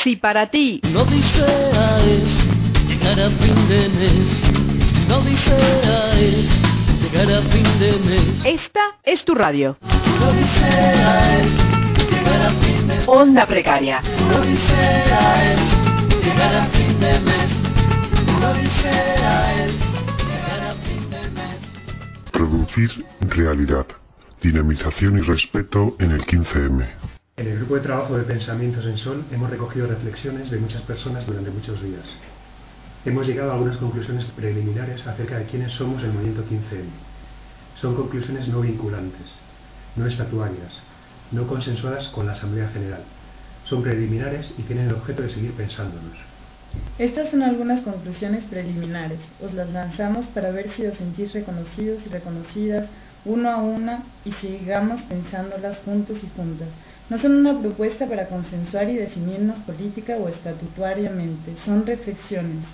Si para ti no odisea es llegar a fin de mes, no odisea es llegar a fin de mes. esta es tu radio. No odisea es llegar a fin de mes. Onda Precaria. No odisea es llegar a fin de mes. No odisea es llegar a fin de mes. Producir realidad. Dinamización y respeto en el 15M. En el grupo de trabajo de Pensamientos en Sol hemos recogido reflexiones de muchas personas durante muchos días. Hemos llegado a algunas conclusiones preliminares acerca de quiénes somos el movimiento 15M. Son conclusiones no vinculantes, no estatuarias, no consensuadas con la Asamblea General. Son preliminares y tienen el objeto de seguir pensándonos. Estas son algunas conclusiones preliminares. Os las lanzamos para ver si os sentís reconocidos y reconocidas uno a una y sigamos pensándolas juntos y juntas. No son una propuesta para consensuar y definirnos política o estatutariamente, son reflexiones.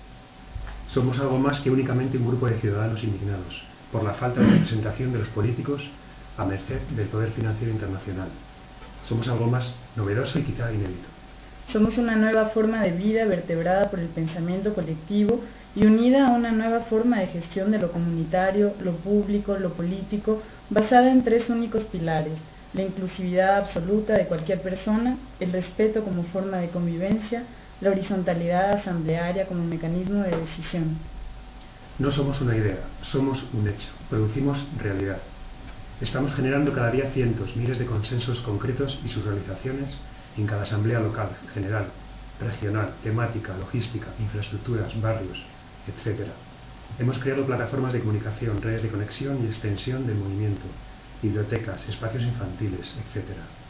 Somos algo más que únicamente un grupo de ciudadanos indignados por la falta de representación de los políticos a merced del poder financiero internacional. Somos algo más novedoso y quizá inédito. Somos una nueva forma de vida vertebrada por el pensamiento colectivo y unida a una nueva forma de gestión de lo comunitario, lo público, lo político, basada en tres únicos pilares: la inclusividad absoluta de cualquier persona, el respeto como forma de convivencia, la horizontalidad asamblearia como mecanismo de decisión. No somos una idea, somos un hecho, producimos realidad. Estamos generando cada día cientos, miles de consensos concretos y sus realizaciones en cada asamblea local, general, regional, temática, logística, infraestructuras, barrios, etc. Hemos creado plataformas de comunicación, redes de conexión y extensión del movimiento, bibliotecas, espacios infantiles, etc.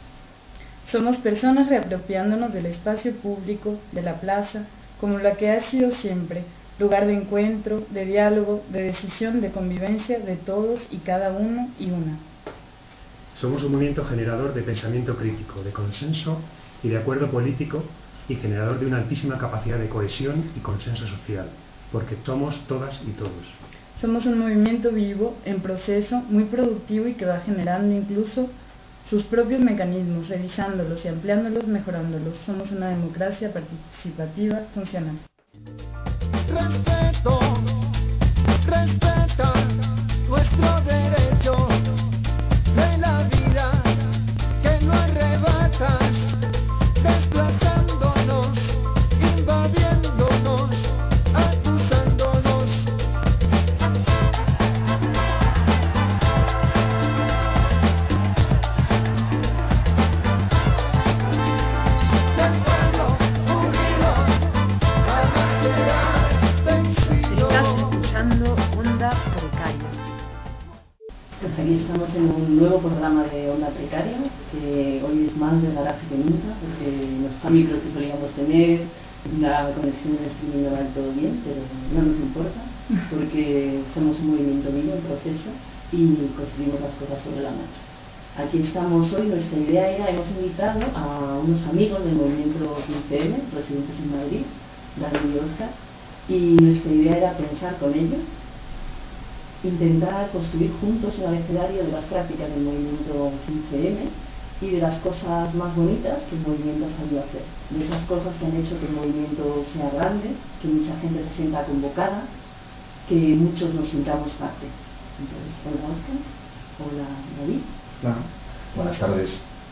Somos personas reapropiándonos del espacio público, de la plaza, como la que ha sido siempre, lugar de encuentro, de diálogo, de decisión, de convivencia de todos y cada uno y una. Somos un movimiento generador de pensamiento crítico, de consenso y de acuerdo político y generador de una altísima capacidad de cohesión y consenso social, porque somos todas y todos. Somos un movimiento vivo, en proceso, muy productivo y que va generando incluso sus propios mecanismos, revisándolos y ampliándolos, mejorándolos. Somos una democracia participativa funcional. Respeto, respeta nuestro derecho de la vida que no arrebatan, desplazándonos, invadiéndonos, acusándonos. Del pueblo unido, jamás será vencido. estás escuchando Onda Precaria. Pues aquí estamos en un nuevo programa de Onda Precaria, que hoy es más de garaje que nunca, porque los micros que solíamos tener, la conexión de streaming no va del todo bien, pero no nos importa, porque somos un movimiento vivo en proceso y construimos las cosas sobre la marcha. Aquí estamos hoy, nuestra idea era, hemos invitado a unos amigos del movimiento 15M, residentes en Madrid, David y Óscar, y nuestra idea era pensar con ellos, intentar construir juntos un abecedario de las prácticas del movimiento 15M y de las cosas más bonitas que el movimiento ha sabido hacer, de esas cosas que han hecho que el movimiento sea grande, que mucha gente se sienta convocada, que muchos nos sintamos parte. Entonces, hola Óscar, hola David. Claro. Buenas tardes.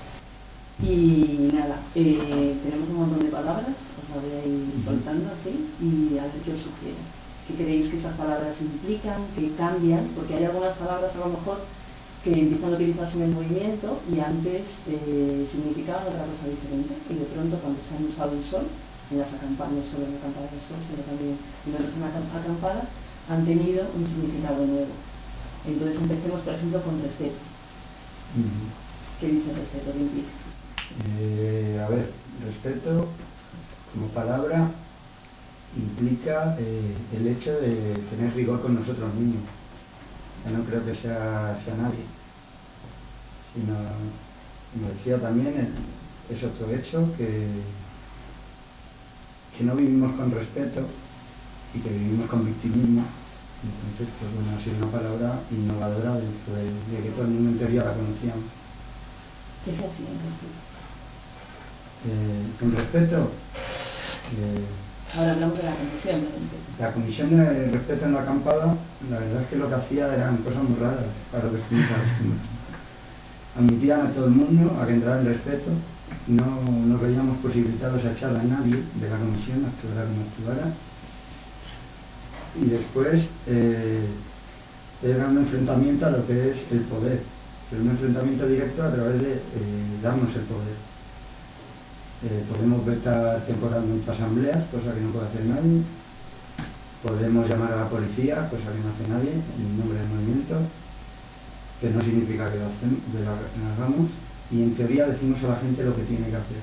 Y nada, tenemos un montón de palabras, os las voy a ir soltando así y a ver qué os sugiero. ¿Qué creéis que esas palabras implican, que cambian? Porque hay algunas palabras a lo mejor que empiezan a utilizarse en el movimiento y antes significaban otra cosa diferente, y de pronto cuando se han usado el sol, en las acampadas, no solo en la acampada del sol, sino también en otras acampadas, han tenido un significado nuevo. Entonces empecemos, por ejemplo, con respeto. ¿Qué dice respeto? ¿Qué implica? A ver, respeto como palabra implica el hecho de tener rigor con nosotros mismos. Yo no creo que sea nadie, sino, como decía también, es otro hecho que no vivimos con respeto y que vivimos con victimismo. Entonces, pues bueno, ha sido una palabra innovadora dentro de que todo el mundo en teoría la conocíamos. ¿Qué se hacía en respeto? Con respeto, Ahora hablamos de la comisión, ¿no? la comisión de respeto en la acampada, la verdad es que lo que hacía eran cosas muy raras para lo que estuvimos acostumbrados. Admitían a todo el mundo a que entrara en respeto, no veíamos posibilitados a echar a nadie de la comisión, actuara como actuara. Y después era un enfrentamiento a lo que es el poder, pero un enfrentamiento directo a través de darnos el poder. Podemos vetar temporalmente asambleas, cosa que no puede hacer nadie. Podemos llamar a la policía, cosa que no hace nadie, en nombre del movimiento, que no significa que lo hagamos, y en teoría decimos a la gente lo que tiene que hacer.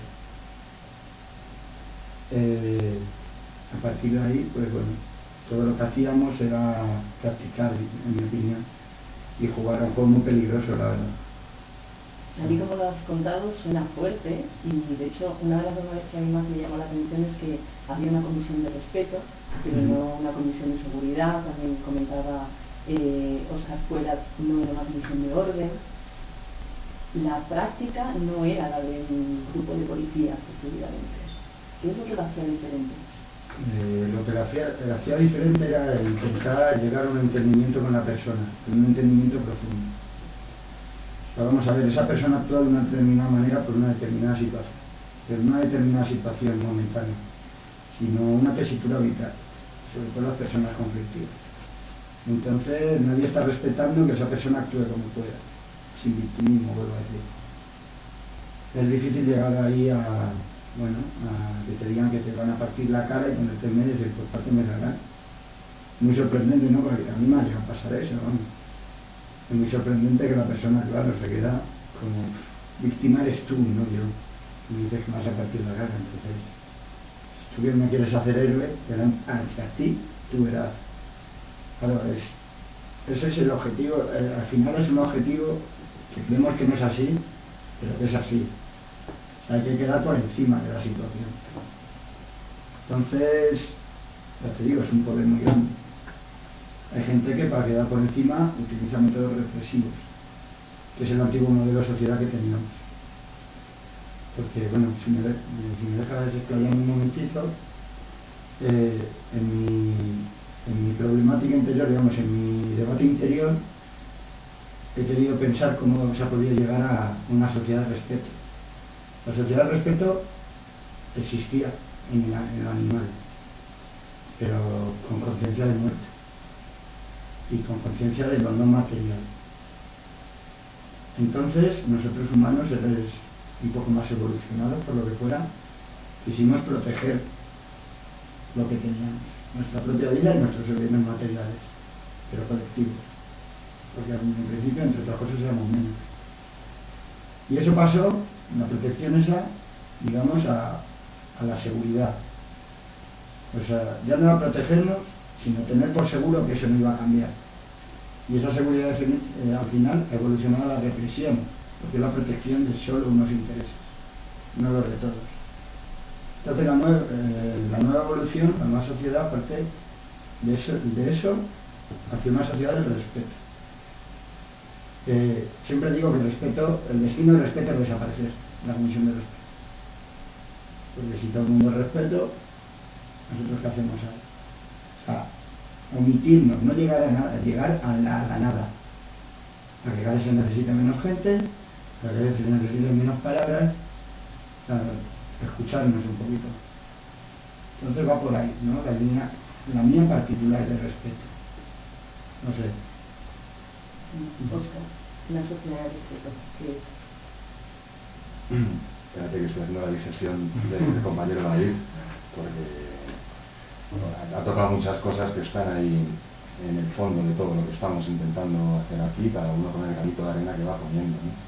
A partir de ahí, pues bueno, todo lo que hacíamos era practicar, en mi opinión, y jugar a un juego muy peligroso, la verdad. Allí, como lo has contado, suena fuerte, y de hecho una de las cosas que a mí más me llamó la atención es que había una comisión de respeto, pero no una comisión de seguridad. También comentaba Óscar Fuera, no era una comisión de orden. La práctica no era la de un grupo de policías que estuviera dentro. ¿Qué es lo que lo hacía diferente? Lo que la hacía diferente era intentar llegar a un entendimiento con la persona, un entendimiento profundo. Vamos a ver, esa persona actúa de una determinada manera por una determinada situación, pero no una determinada situación momentánea, sino una tesitura vital, sobre todo las personas conflictivas. Entonces nadie está respetando que esa persona actúe como pueda, sin victimismo, vuelvo a decir. Es difícil llegar ahí a que te digan que te van a partir la cara y ponerte en medio y decir, pues párteme la cara. Muy sorprendente, ¿no? Porque a mí me ha llegado a pasar eso, vamos. Es muy sorprendente que la persona, claro, se queda como víctima eres tú, no yo. Y dices que me vas a partir la cara. Entonces, si tú me quieres hacer héroe, hacia ti, tú verás. Claro, ese es el objetivo. Al final es un objetivo que creemos que no es así, pero que es así. O sea, hay que quedar por encima de la situación. Entonces, ya te digo, es un poder muy grande. Hay gente que para quedar por encima utiliza métodos represivos, que es el antiguo modelo de sociedad que teníamos. Porque, bueno, si me dejas explayar un momentito, en mi problemática interior, digamos, en mi debate interior, he querido pensar cómo se ha podido llegar a una sociedad de respeto. La sociedad de respeto existía en el animal, pero con conciencia de muerte y con conciencia de lo no material. Entonces, nosotros humanos, seres un poco más evolucionados, por lo que fuera, quisimos proteger lo que teníamos, nuestra propia vida y nuestros bienes materiales, pero colectivos, porque en principio, entre otras cosas, éramos menos. Y eso pasó, la protección esa, digamos, a la seguridad. O sea, ya no a protegernos, sino tener por seguro que eso no iba a cambiar. Y esa seguridad al final ha evolucionado a la represión, porque es la protección de solo unos intereses, no los de todos. Entonces la nueva evolución, la nueva sociedad, parte de eso hacia una sociedad del respeto. Siempre digo que el destino del respeto es desaparecer, la comisión de respeto. Porque si todo el mundo es respeto, ¿nosotros qué hacemos ahí? O sea, omitirnos, no llegar a nada, llegar a la nada. A que cada vez se necesite menos gente, a que cada vez se necesiten menos palabras, escucharnos un poquito. Entonces va por ahí, ¿no? La mía particular de respeto. No sé. Óscar, una sociedad de respeto, ¿qué es? Espérate que estoy haciendo la digestión del compañero David, porque ha tocado muchas cosas que están ahí en el fondo de todo lo que estamos intentando hacer aquí, cada uno con el granito de arena que va poniendo, ¿no?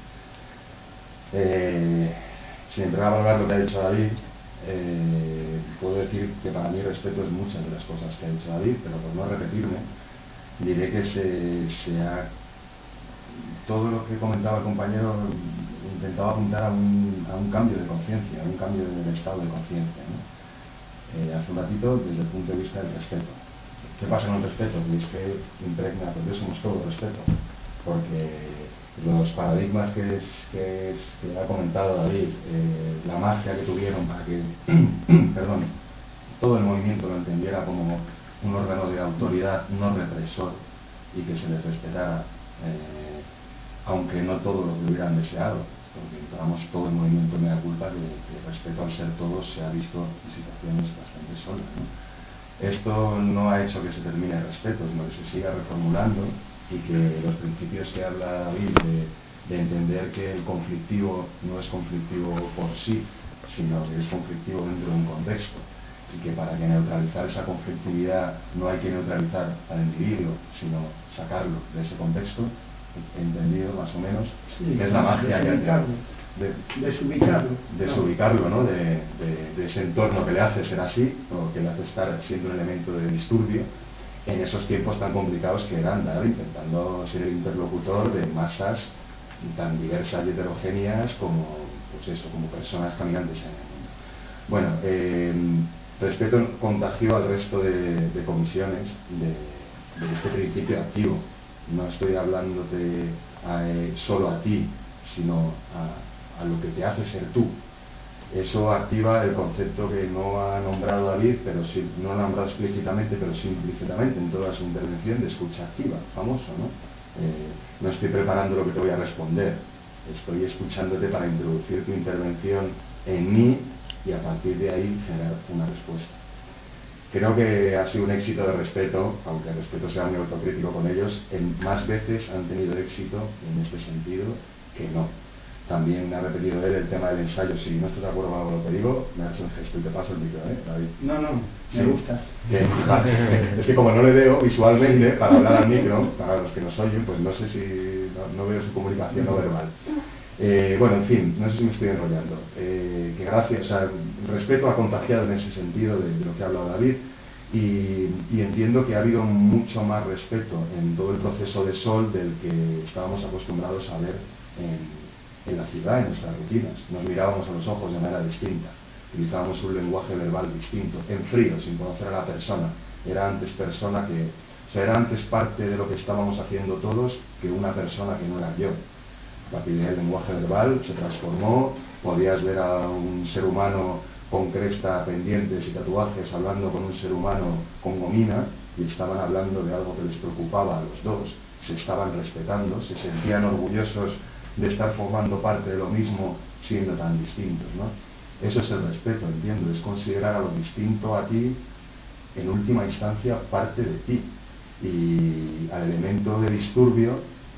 Sin entrar a valorar lo que ha dicho David, puedo decir que para mí respeto es muchas de las cosas que ha dicho David, pero por no repetirme, diré que todo lo que comentaba el compañero intentaba apuntar a un cambio de conciencia, a un cambio del estado de conciencia, ¿no? Hace un ratito, desde el punto de vista del respeto. ¿Qué pasa con el respeto? Que es que impregna, porque somos todo respeto. porque los paradigmas que ha comentado David, la magia que tuvieron para que perdón, todo el movimiento lo entendiera como un órgano de autoridad no represor y que se les respetara, aunque no todos lo que hubieran deseado, porque entramos todo el movimiento mea culpa que el respeto al ser todos se ha visto en situaciones bastante solas, ¿no? Esto no ha hecho que se termine el respeto, sino que se siga reformulando y que los principios que habla David de entender que el conflictivo no es conflictivo por sí, sino que es conflictivo dentro de un contexto, y que para que neutralizar esa conflictividad no hay que neutralizar al individuo, sino sacarlo de ese contexto, entendido más o menos, sí, que es la magia desubicarlo, ¿no? de ese entorno que le hace ser así, o que le hace estar siendo un elemento de disturbio en esos tiempos tan complicados que era andar intentando ser el interlocutor de masas tan diversas y heterogéneas como, pues eso, como personas caminantes en el mundo. Bueno, respeto contagió al resto de comisiones de este principio activo. No estoy hablándote solo a ti, sino a lo que te hace ser tú. Eso activa el concepto que no ha nombrado David, pero sí, no lo ha nombrado explícitamente, pero sí implícitamente en toda su intervención, de escucha activa, famoso, ¿no? No estoy preparando lo que te voy a responder, estoy escuchándote para introducir tu intervención en mí y a partir de ahí generar una respuesta. Creo que ha sido un éxito de respeto, aunque el respeto sea muy autocrítico con ellos, más veces han tenido éxito en este sentido que no. También ha repetido él el tema del ensayo. Si no estás de acuerdo con lo que digo, me haces el gesto y te paso el micro, David. No, me gusta. Bien, vale. Es que como no le veo visualmente para hablar al micro, para los que nos oyen, pues no sé si no veo su comunicación no verbal. Bueno, en fin, no sé si me estoy enrollando. Que gracias, o sea, respeto ha contagiado en ese sentido de lo que ha hablado David, y entiendo que ha habido mucho más respeto en todo el proceso de Sol del que estábamos acostumbrados a ver en la ciudad, en nuestras rutinas. Nos mirábamos a los ojos de manera distinta, utilizábamos un lenguaje verbal distinto, en frío, sin conocer a la persona. Era antes persona que, o sea, era antes parte de lo que estábamos haciendo todos que una persona que no era yo. A partir de ahí el lenguaje verbal se transformó, podías ver a un ser humano con cresta, pendientes y tatuajes hablando con un ser humano con gomina, y estaban hablando de algo que les preocupaba a los dos, se estaban respetando, se sentían orgullosos de estar formando parte de lo mismo siendo tan distintos, ¿no? Eso es el respeto, entiendo, es considerar a lo distinto a ti, en última instancia, parte de ti, y al elemento de disturbio,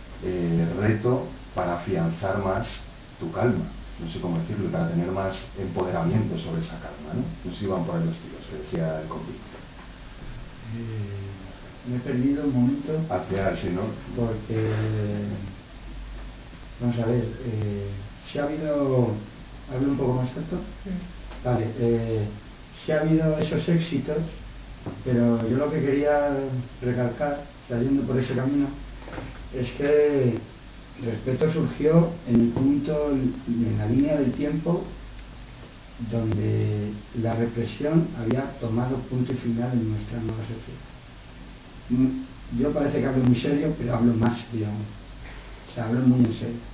reto para afianzar más tu calma, no sé cómo decirlo, para tener más empoderamiento sobre esa calma, ¿no? No sé si van por ahí los tiros, que decía el compi. Me he perdido un momento. Hacia sí, ¿no? Porque, vamos a ver, si ha habido, ¿hablo un poco más alto? Sí. Vale, si ha habido esos éxitos, pero yo lo que quería recalcar, yendo por ese camino, es que el respeto surgió en el punto, en la línea del tiempo donde la represión había tomado punto y final en nuestra nueva sociedad. Yo parece que hablo muy serio, pero hablo más, digamos. O sea, hablo muy en serio.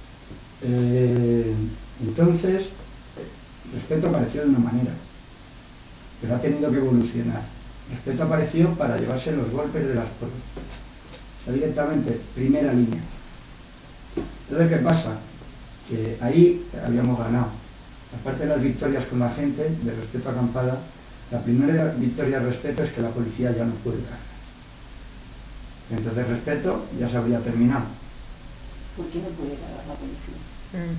Entonces, el respeto apareció de una manera, pero ha tenido que evolucionar. El respeto apareció para llevarse los golpes de las pruebas. O sea, directamente, primera línea. Entonces, ¿qué pasa? Que ahí habíamos ganado. Aparte de las victorias con la gente, de respeto acampada, la primera victoria de respeto es que la policía ya no puede ganar. Entonces, respeto ya se habría terminado. ¿Por qué no puede cargar la policía?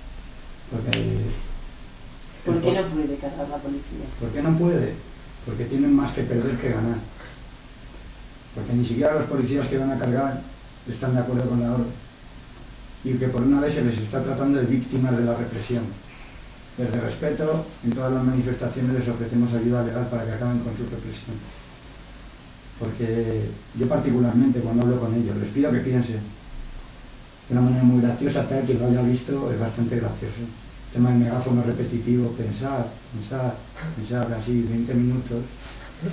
¿Por qué no puede cargar la policía? ¿Por qué no puede? Porque tienen más que perder que ganar. Porque ni siquiera los policías que van a cargar están de acuerdo con la orden. Y que por una vez se les está tratando de víctimas de la represión. Desde respeto, en todas las manifestaciones les ofrecemos ayuda legal para que acaben con su represión. Porque yo particularmente, cuando hablo con ellos, les pido que piensen de una manera muy graciosa, tal que lo haya visto, es bastante gracioso. El tema del megáfono repetitivo, pensar, así 20 minutos,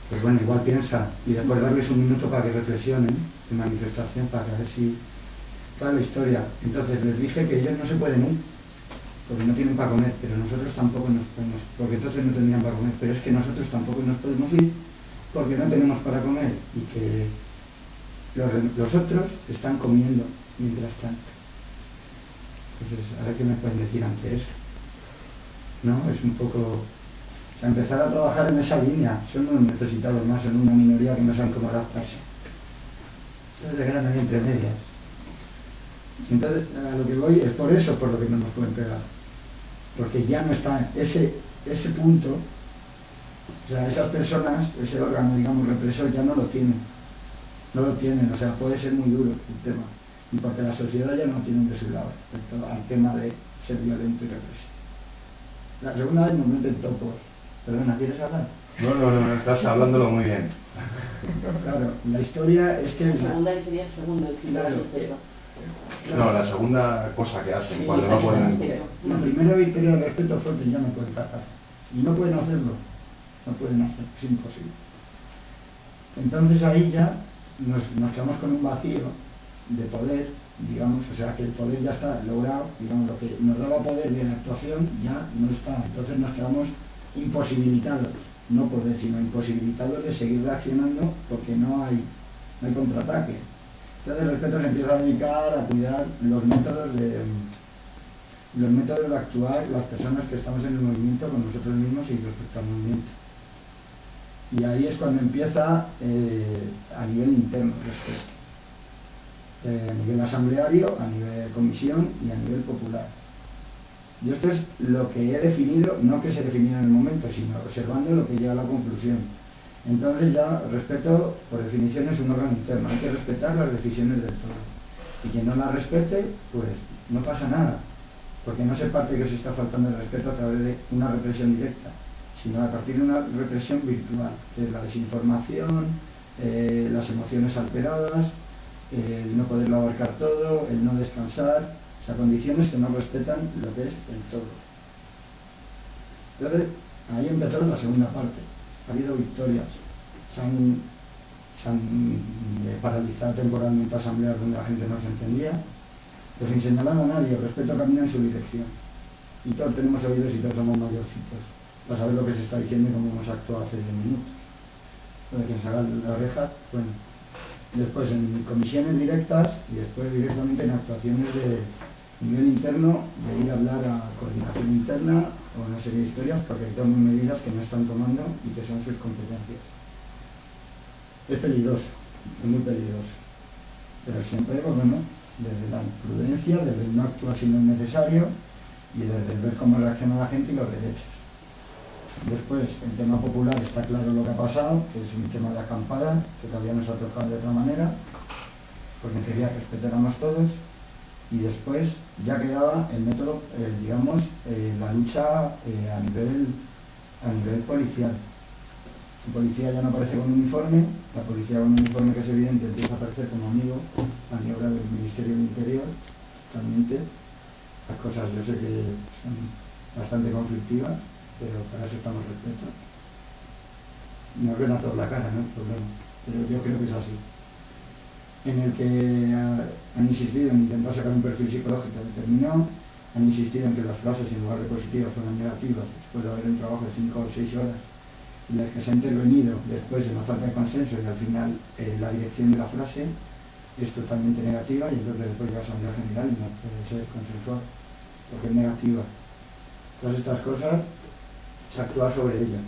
pues bueno, igual piensa, y después darles un minuto para que reflexionen en manifestación, para que a ver si toda la historia. Entonces les dije que ellos no se pueden ir porque no tienen para comer, pero nosotros tampoco nos podemos, porque entonces no tendrían para comer, pero es que nosotros tampoco nos podemos ir porque no tenemos para comer, y que los otros están comiendo mientras tanto. Entonces, a ver qué me pueden decir ante eso, ¿no? Es un poco, o sea, empezar a trabajar en esa línea. Son unos necesitados más, son una minoría que no saben cómo adaptarse, entonces le quedan ahí entre medias. Entonces, a lo que voy es por eso, por lo que no nos pueden pegar, porque ya no está ese punto, o sea, esas personas, ese órgano, digamos, represor, ya no lo tienen, o sea, puede ser muy duro el tema, y porque la sociedad ya no tiene de su lado respecto al tema de ser violento y represivo. La segunda vez nos meten topos. Perdona, ¿quieres hablar? No, estás hablándolo muy bien. Claro, la historia es que... La segunda sería el segundo, claro, no, la segunda cosa que hacen, sí, cuando no pueden... La primera victoria del respeto fue que ya no pueden tratar. Y no pueden hacerlo. No pueden hacerlo, es imposible. Entonces ahí ya nos quedamos con un vacío de poder, digamos, o sea que el poder ya está logrado, digamos, lo que nos daba poder de la actuación ya no está. Entonces nos quedamos imposibilitados, no poder, sino imposibilitados de seguir reaccionando porque no hay contraataque. Entonces el respeto se empieza a dedicar a cuidar los métodos de actuar las personas que estamos en el movimiento con nosotros mismos y respecto al movimiento. Y ahí es cuando empieza a nivel interno el respeto, a nivel asambleario, a nivel comisión y a nivel popular. Y esto es lo que he definido, no que se definiera en el momento, sino observando lo que llega a la conclusión. Entonces ya respeto, por definición, es un órgano interno, hay que respetar las decisiones del todo. Y quien no las respete, pues no pasa nada, porque no se parte que se está faltando el respeto a través de una represión directa, sino a partir de una represión virtual, que es la desinformación, las emociones alteradas, el no poderlo abarcar todo, el no descansar, o sea, condiciones que no respetan lo que es el todo. Entonces, ahí empezó la segunda parte. Ha habido victorias, se han paralizado temporalmente asambleas donde la gente no se entendía, pero sin señalar a nadie, el respeto camina en su dirección. Y todos tenemos oídos y todos somos mayorcitos para saber lo que se está diciendo y cómo hemos actuado hace 10 minutos. Lo de quien se haga la oreja, bueno. Después en comisiones directas y después directamente en actuaciones de nivel interno, de ir a hablar a coordinación interna o una serie de historias, porque hay todas medidas que no están tomando y que son sus competencias. Es peligroso, es muy peligroso, pero siempre, bueno, desde la prudencia, desde el no actuar si no es necesario y desde el ver cómo reacciona la gente y los derechos. Después, el tema popular está claro lo que ha pasado, que es un tema de acampada, que todavía nos ha tocado de otra manera, porque quería que respetáramos todos, y después ya quedaba el método, digamos, la lucha a nivel policial. La policía ya no aparece con uniforme, la policía con uniforme, que es evidente, empieza a aparecer como amigo, maniobra del Ministerio del Interior, totalmente. Las cosas yo sé que son bastante conflictivas, pero para eso estamos respeto. Nos ven a todos la cara, ¿no? El problema. Pero yo creo que es así. En el que han insistido en intentar sacar un perfil psicológico determinado, han insistido en que las frases en lugar de positivas fueran negativas, después de haber un trabajo de 5 o 6 horas, en las que se ha intervenido después de la falta de consenso y al final la dirección de la frase es totalmente negativa, y entonces después de la Asamblea General no puede ser consensual, porque es negativa. Todas estas cosas se actúa sobre ellas.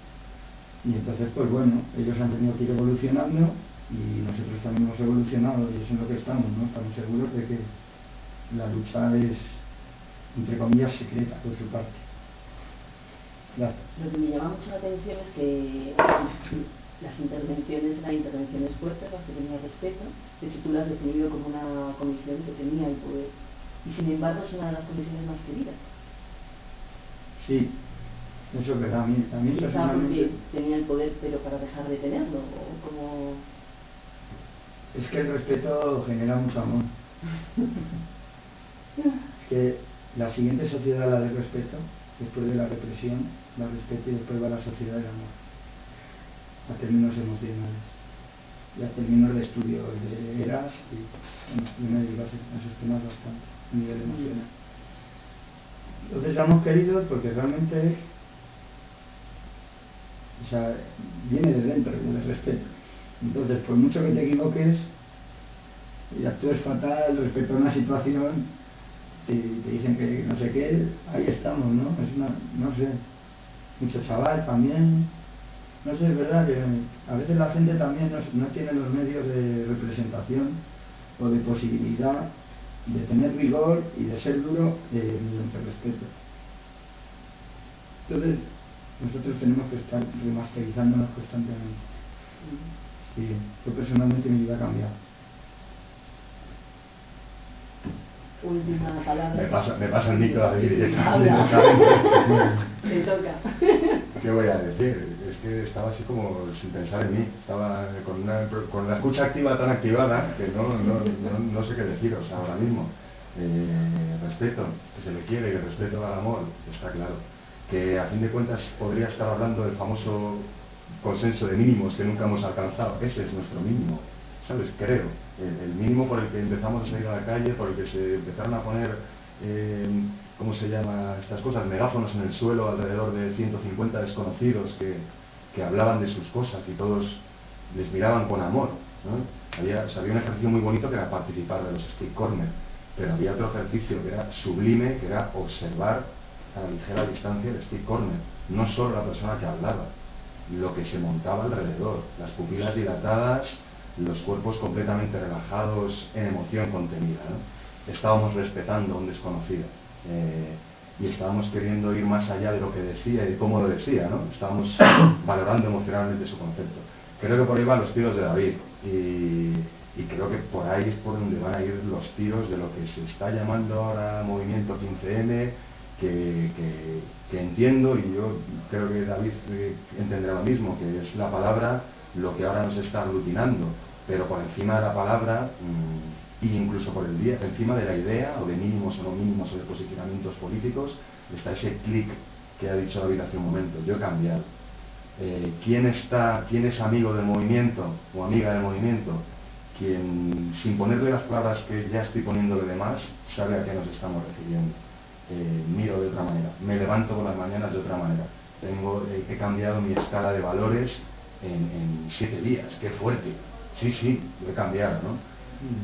Y entonces, pues bueno, ellos han tenido que ir evolucionando y nosotros también hemos evolucionado, y eso es en lo que estamos, ¿no? Estamos seguros de que la lucha es, entre comillas, secreta por su parte. Gracias. Lo que me llama mucho la atención es que las intervenciones eran intervenciones fuertes, las que tenía respeto. De hecho, tú lo has definido como una comisión que tenía el poder, y sin embargo es una de las comisiones más queridas. Sí, eso es verdad. A mí quizá porque tenía el poder, pero para dejar de tenerlo, o como... Es que el respeto genera mucho amor. Es que la siguiente sociedad, la del respeto, después de la represión, la respeto, y después va la sociedad del amor. a términos emocionales y a términos de estudio de eras, y bueno, yo me dedico a esos temas bastante a nivel emocional. Entonces la hemos querido porque realmente, o sea, viene de dentro, del respeto. Entonces, por mucho que te equivoques y actúes fatal respecto a una situación, te dicen que no sé qué, ahí estamos, ¿no? Es una, no sé, mucho chaval también, no sé, es verdad que a veces la gente también no tiene los medios de representación o de posibilidad de tener rigor y de ser duro mediante respeto. Entonces, nosotros tenemos que estar remasterizándonos constantemente. Sí, yo personalmente mi vida ha cambiado. Última palabra. Me pasa el micro así directamente. Te toca. ¿Qué voy a decir? Es que estaba así como sin pensar en mí. Estaba con la escucha activa tan activada que no sé qué deciros ahora mismo. Respeto, que se le quiere, y el respeto al amor, está claro. Que a fin de cuentas podría estar hablando del famoso consenso de mínimos que nunca hemos alcanzado. Ese es nuestro mínimo, ¿sabes? Creo. El mínimo por el que empezamos a salir a la calle, por el que se empezaron a poner, ¿cómo se llama estas cosas? Megáfonos en el suelo alrededor de 150 desconocidos que hablaban de sus cosas y todos les miraban con amor, ¿no? Había un ejercicio muy bonito que era participar de los street corner, pero había otro ejercicio que era sublime, que era observar a la ligera distancia el street corner, no solo la persona que hablaba, lo que se montaba alrededor, las pupilas dilatadas, los cuerpos completamente relajados en emoción contenida, ¿no? Estábamos respetando a un desconocido y estábamos queriendo ir más allá de lo que decía y de cómo lo decía, ¿no? Estábamos valorando emocionalmente su concepto. Creo que por ahí van los tiros de David y creo que por ahí es por donde van a ir los tiros de lo que se está llamando ahora movimiento 15M, que entiendo, y yo creo que David entenderá lo mismo, que es la palabra lo que ahora nos está aglutinando, pero por encima de la palabra e incluso por el día, encima de la idea o de mínimos o no mínimos o de posicionamientos políticos, está ese clic que ha dicho David hace un momento. Yo he cambiado. ¿Quién es amigo del movimiento o amiga del movimiento? Quien, sin ponerle las palabras que ya estoy poniéndole de más, sabe a qué nos estamos refiriendo. Miro de otra manera, me levanto por las mañanas de otra manera. He cambiado mi escala de valores en 7 días. ¡Qué fuerte! Sí, lo he cambiado, ¿no?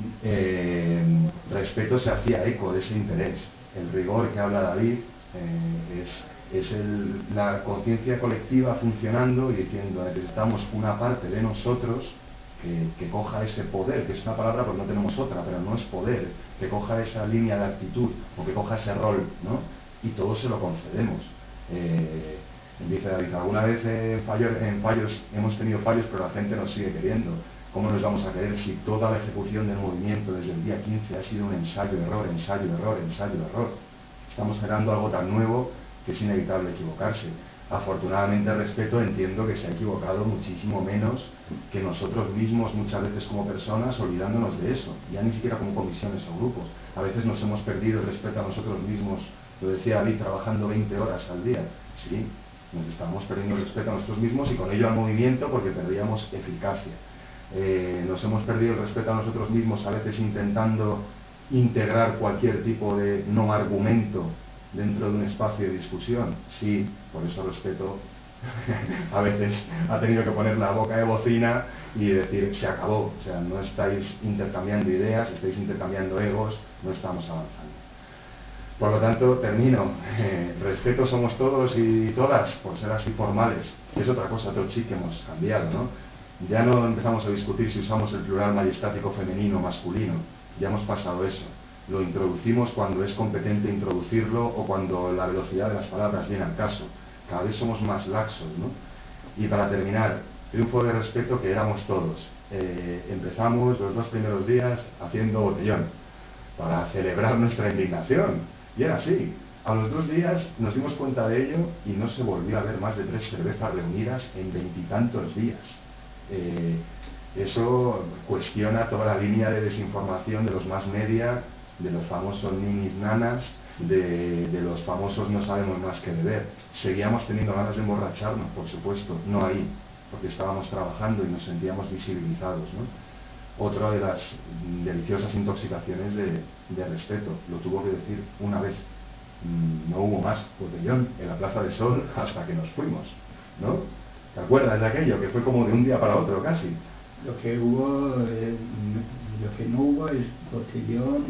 Respeto se hacía eco de ese interés. El rigor que habla David es la conciencia colectiva funcionando y diciendo: necesitamos una parte de nosotros que coja ese poder, que es una palabra porque no tenemos otra, pero no es poder, que coja esa línea de actitud o que coja ese rol, ¿no? Y todos se lo concedemos. Dice David: alguna vez en fallos hemos tenido fallos, pero la gente nos sigue queriendo. ¿Cómo nos vamos a querer si toda la ejecución del movimiento desde el día 15 ha sido un ensayo-error, ensayo-error, ensayo-error? Estamos generando algo tan nuevo que es inevitable equivocarse. Afortunadamente, el respeto, entiendo que se ha equivocado muchísimo menos que nosotros mismos muchas veces como personas, olvidándonos de eso, ya ni siquiera como comisiones o grupos. A veces nos hemos perdido el respeto a nosotros mismos, lo decía David, trabajando 20 horas al día. Sí, nos estábamos perdiendo el respeto a nosotros mismos y con ello al movimiento, porque perdíamos eficacia. Nos hemos perdido el respeto a nosotros mismos a veces intentando integrar cualquier tipo de no argumento dentro de un espacio de discusión. Sí, por eso respeto a veces ha tenido que poner la boca de bocina y decir: se acabó. O sea, no estáis intercambiando ideas, estáis intercambiando egos, no estamos avanzando. Por lo tanto, termino. Respeto somos todos y todas, por ser así formales. Es otra cosa, otro chip que hemos cambiado, ¿no? Ya no empezamos a discutir si usamos el plural majestático femenino o masculino. Ya hemos pasado eso. Lo introducimos cuando es competente introducirlo o cuando la velocidad de las palabras viene al caso. Cada vez somos más laxos, ¿no? Y para terminar, triunfo de respeto que éramos todos. Empezamos los 2 primeros días haciendo botellón para celebrar nuestra indignación. Y era así. A los 2 días nos dimos cuenta de ello y no se volvió a ver más de 3 cervezas reunidas en 20 y tantos días. Eso cuestiona toda la línea de desinformación de los más media, de los famosos ninis nanas, de los famosos no sabemos más que beber. Seguíamos teniendo ganas de emborracharnos, por supuesto, no ahí. porque estábamos trabajando y nos sentíamos visibilizados, ¿no? Otra de las deliciosas intoxicaciones de respeto, lo tuvo que decir una vez, no hubo más botellón en la Plaza de Sol hasta que nos fuimos, ¿no? ¿Te acuerdas de aquello? Que fue como de un día para otro casi. Lo que hubo, lo que no hubo es botellón,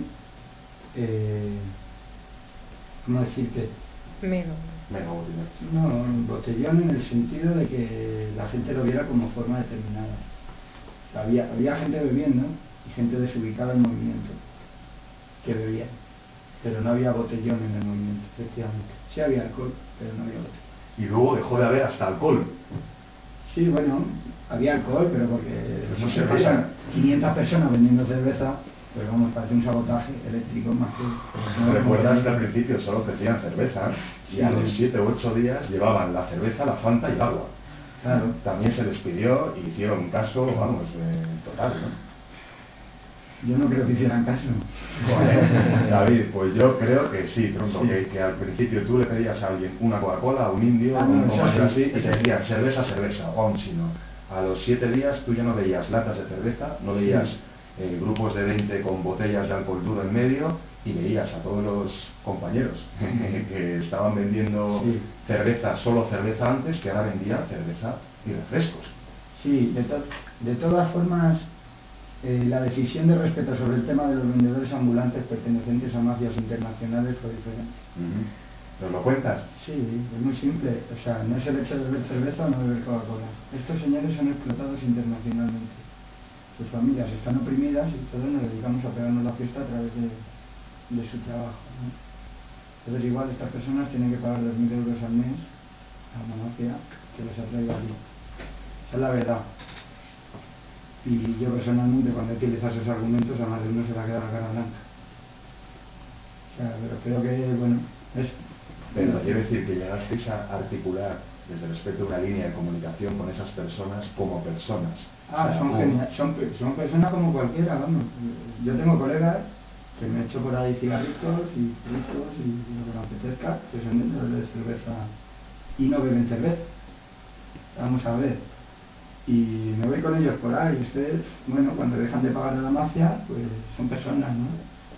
¿cómo decirte? Mega botellón. No, botellón en el sentido de que la gente lo viera como forma determinada. Había gente bebiendo y gente desubicada en movimiento que bebía, pero no había botellón en el movimiento, efectivamente. Sí había alcohol, pero no había botellón. Y luego dejó de haber hasta alcohol. Sí, bueno, había alcohol, pero porque No se sé, pasan 500 personas vendiendo cerveza, pues vamos, parece un sabotaje eléctrico más que... ¿Me recuerdas que al principio solo ofrecían cerveza y a los 7 u 8 días llevaban la cerveza, la Fanta y el agua? Claro. También se les pidió y hicieron un caso, vamos, total, ¿no? Yo no creo que hicieran caso. Bueno, David, pues yo creo que sí, tronco, sí. Que al principio tú le pedías a alguien una Coca-Cola, a un indio, un comadre así, y te decían cerveza, o a un chino. A los 7 días tú ya no veías latas de cerveza, no veías grupos de 20 con botellas de alcohol duro en medio, y veías a todos los compañeros que estaban vendiendo cerveza, solo cerveza antes, que ahora vendían cerveza y refrescos. Sí, de todas formas, la decisión de respeto sobre el tema de los vendedores ambulantes pertenecientes a mafias internacionales fue diferente. ¿Nos lo cuentas? Sí, es muy simple. O sea, no es el hecho de beber cerveza o no beber Coca-Cola. Estos señores son explotados internacionalmente. Sus familias están oprimidas y todos nos dedicamos a pegarnos la fiesta a través de su trabajo, ¿no? Entonces igual estas personas tienen que pagar 2.000 euros al mes a una mafia que les ha traído aquí. Esa es la verdad. Y yo personalmente, cuando he utilizado esos argumentos, a más de uno se le ha quedado la cara blanca. O sea, pero creo que, bueno, es... Pero quiero decir que llegasteis a articular desde respeto a una línea de comunicación con esas personas como personas. Ah, o sea, son personas como cualquiera, vamos. Yo tengo colegas que me echo por ahí cigarritos y fritos y lo que me apetezca, que son vendedores de cerveza y no beben cerveza. Vamos a ver. Y me voy con ellos por ahí, y ustedes, bueno, cuando dejan de pagar a la mafia, pues son personas, ¿no?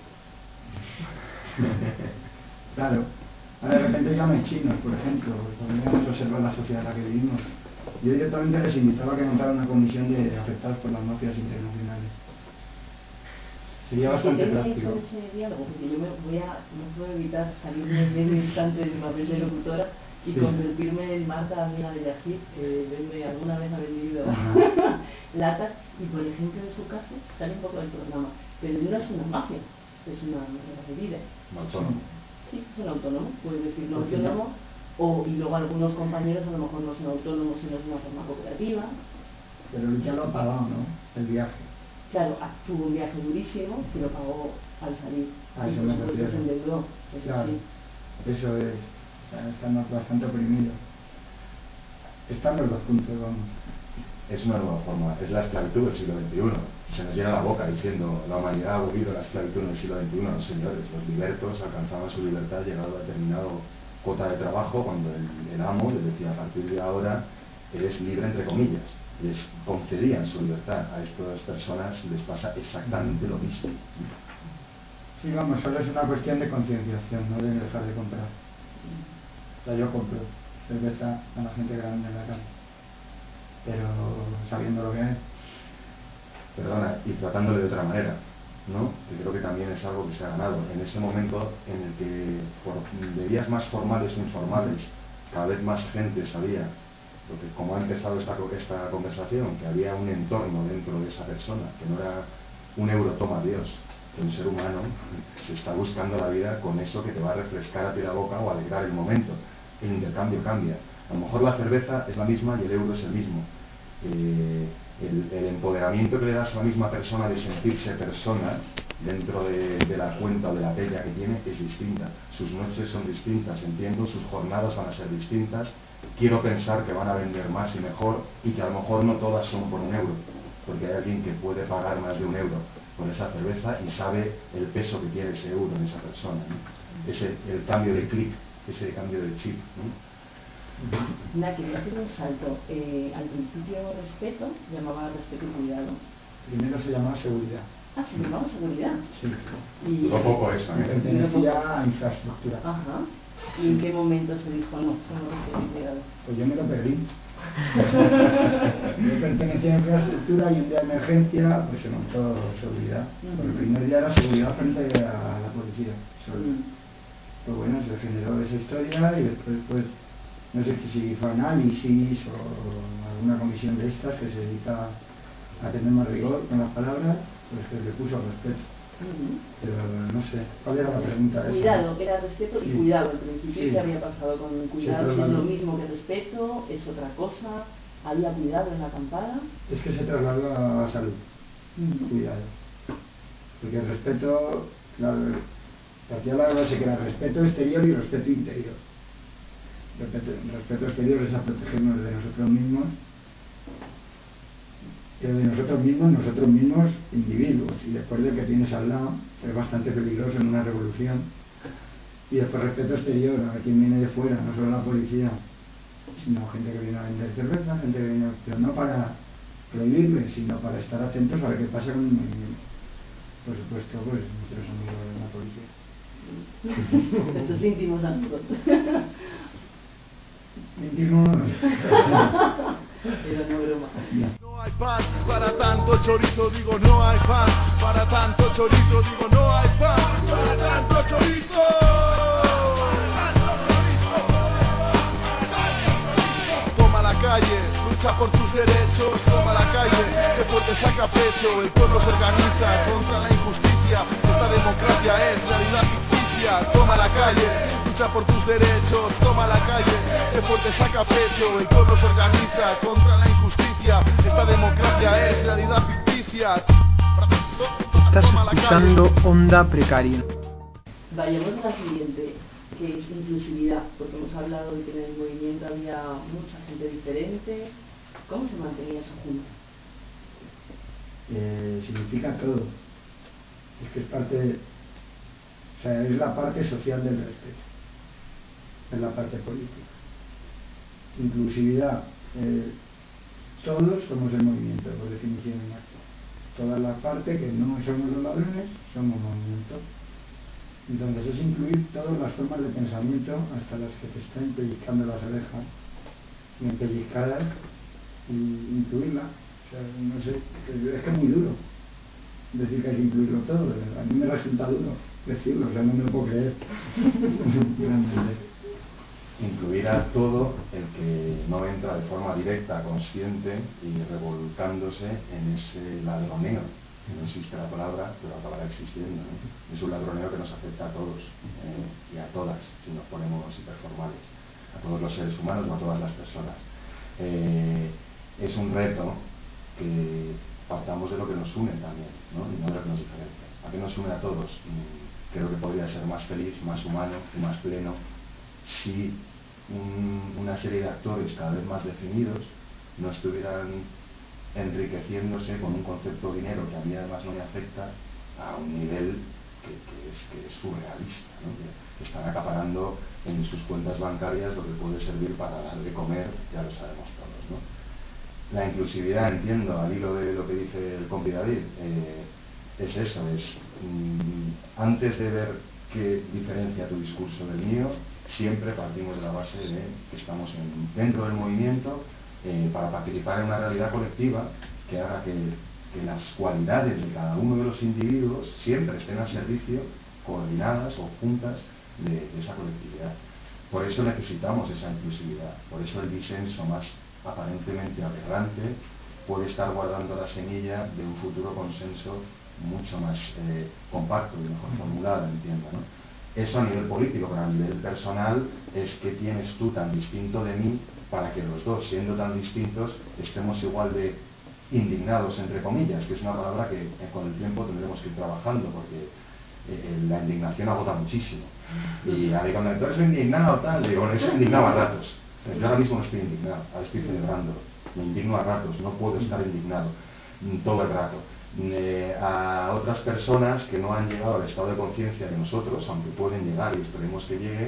Claro. Ahora de repente llaman chinos, por ejemplo, podemos observar la sociedad en la que vivimos. Yo directamente les invitaba a que montaran una comisión de afectados por las mafias internacionales. Sería bastante práctico. Ese diálogo, porque yo no puedo evitar salirme de un instante de mi papel de locutora y convertirme en Marta amiga de Yajid, que alguna vez ha vendido latas, y por ejemplo en su caso sale un poco del programa, pero no es una mafia, es una manera de vida. Autónomo. Sí, son autónomos, puedes decir no autónomo, y luego algunos compañeros a lo mejor no son autónomos, sino es una forma cooperativa. Pero ya lo ha pagado, ¿no? El viaje. Claro, tuvo un viaje durísimo que lo pagó al salir. A eso me refiero. Se endeudó. Claro, sí. Eso es. Están bastante oprimidos. Están los dos puntos, vamos. Es una nueva forma, es la esclavitud del siglo XXI. Se nos llena la boca diciendo la humanidad ha huido de la esclavitud en el siglo XXI. No, señores, los libertos alcanzaban su libertad llegado a determinado cota de trabajo cuando el amo les decía a partir de ahora eres libre entre comillas. Les concedían su libertad. A estas personas les pasa exactamente lo mismo. Sí, vamos, solo es una cuestión de concienciación, no de dejar de comprar. O sea, yo compro cerveza a la gente grande en la calle, pero sabiendo lo que es. Perdona, y tratándole de otra manera, ¿no? Que creo que también es algo que se ha ganado. En ese momento en el que de vías más formales o informales cada vez más gente sabía, porque como ha empezado esta conversación, que había un entorno dentro de esa persona, que no era un euro toma Dios, que un ser humano se está buscando la vida con eso que te va a refrescar a ti la boca o alegrar el momento. El intercambio cambia. A lo mejor la cerveza es la misma y el euro es el mismo. El empoderamiento que le das a la misma persona de sentirse persona dentro de la cuenta o de la pella que tiene es distinta. Sus noches son distintas, entiendo, sus jornadas van a ser distintas. Quiero pensar que van a vender más y mejor y que a lo mejor no todas son por un euro, porque hay alguien que puede pagar más de un euro por esa cerveza y sabe el peso que tiene ese euro en esa persona, ¿no? El cambio de clic, ese cambio de chip, ¿no? Nada, quería hacer un salto. Al principio respeto, se llamaba respeto y cuidado. Primero se llamaba seguridad. Ah, se llamaba seguridad. Sí. Y Duró poco eso, ¿eh? Pertenecía a infraestructura. Ajá. ¿Y en qué momento se dijo no, somos respeto y cuidado? Pues yo me lo perdí. Yo pertenecía a infraestructura y un día de emergencia pues se montó seguridad. Pero el primer día era seguridad frente a la policía. Pues bueno, se generó esa historia y después pues no sé si fue análisis o alguna comisión de estas que se dedica a tener más rigor con las palabras, pues que le puso respeto. Pero no sé, ¿cuál era la pregunta? Cuidado, era respeto y cuidado. Al principio, Sí. ¿qué había pasado con cuidado? Sí, Si es lo mismo que respeto, es otra cosa. ¿Había cuidado en la acampada? Es que se trasladó a salud. Cuidado. Porque el respeto, claro, partía la base que era respeto exterior y respeto interior. Respeto exterior es a protegernos de nosotros mismos, pero de nosotros mismos individuos, y después del que tienes al lado, que es bastante peligroso en una revolución. Y después respeto exterior, a ver quién viene de fuera, no solo la policía, sino gente que viene a vender cerveza, gente que viene, pero no para prohibirle, sino para estar atentos a ver qué pasa con el movimiento. Por supuesto, pues nuestros amigos de la policía. Estos íntimos amigos. Íntimos. Pero no broma. No hay pan para tanto chorizo, digo no hay pan para tanto chorizo, digo no hay pan para tanto chorizo. Toma la calle, lucha por tus derechos, toma la calle, que fuerte saca pecho, el pueblo se organiza contra la injusticia, esta democracia es realidad ficticia, toma la calle, lucha por tus derechos, toma la calle, que fuerte saca pecho, el pueblo se organiza contra la injusticia, esta democracia es realidad ficticia. Estás escuchando Onda Precaria. Vayamos a la siguiente, que es inclusividad, porque hemos hablado de que en el movimiento había mucha gente diferente. ¿Cómo se mantenía esa junta? Significa todo. Es que es parte, o sea, es la parte social del respeto, es la parte política. Inclusividad, todos somos el movimiento, por definición. Todas las partes que no somos los ladrones, somos movimiento. Entonces es incluir todas las formas de pensamiento, hasta las que te están pellizcando las orejas, bien pellizcadas, y incluirla. O sea, no sé, es que es muy duro decir que hay que incluirlo todo. A mí me resulta duro decirlo, o sea, no me lo puedo creer. Incluir a todo el que no entra de forma directa, consciente y revolcándose en ese ladroneo, que no existe la palabra, pero acabará existiendo, ¿no? Es un ladroneo que nos afecta a todos y a todas, si nos ponemos hiperformales, a todos los seres humanos, no a todas las personas. Es un reto que partamos de lo que nos une también, ¿no? Y no de lo que nos diferencia. ¿A qué nos une a todos? Creo que podría ser más feliz, más humano y más pleno si una serie de actores cada vez más definidos no estuvieran enriqueciéndose con un concepto de dinero que a mí además no me afecta a un nivel que es surrealista, ¿no? Que están acaparando en sus cuentas bancarias lo que puede servir para dar de comer, ya lo sabemos todos, ¿no? La inclusividad, entiendo, al hilo de lo que dice el compi David, es eso, antes de ver qué diferencia tu discurso del mío, siempre partimos de la base de que estamos dentro del movimiento para participar en una realidad colectiva que haga que las cualidades de cada uno de los individuos siempre estén al servicio, coordinadas o juntas de esa colectividad. Por eso necesitamos esa inclusividad, por eso el disenso más aparentemente aberrante puede estar guardando la semilla de un futuro consenso mucho más compacto y mejor formulado, entiendo, ¿no? Eso a nivel político, pero a nivel personal es que tienes tú tan distinto de mí para que los dos, siendo tan distintos, estemos igual de indignados, entre comillas, que es una palabra que con el tiempo tendremos que ir trabajando, porque la indignación agota muchísimo. Y a mí cuando tú eres indignado, tal, digo, bueno, yo soy indignado a ratos. Yo ahora mismo no estoy indignado, ahora estoy celebrando. Me indigno a ratos, no puedo estar indignado todo el rato. A otras personas que no han llegado al estado de conciencia de nosotros, aunque pueden llegar y esperemos que lleguen,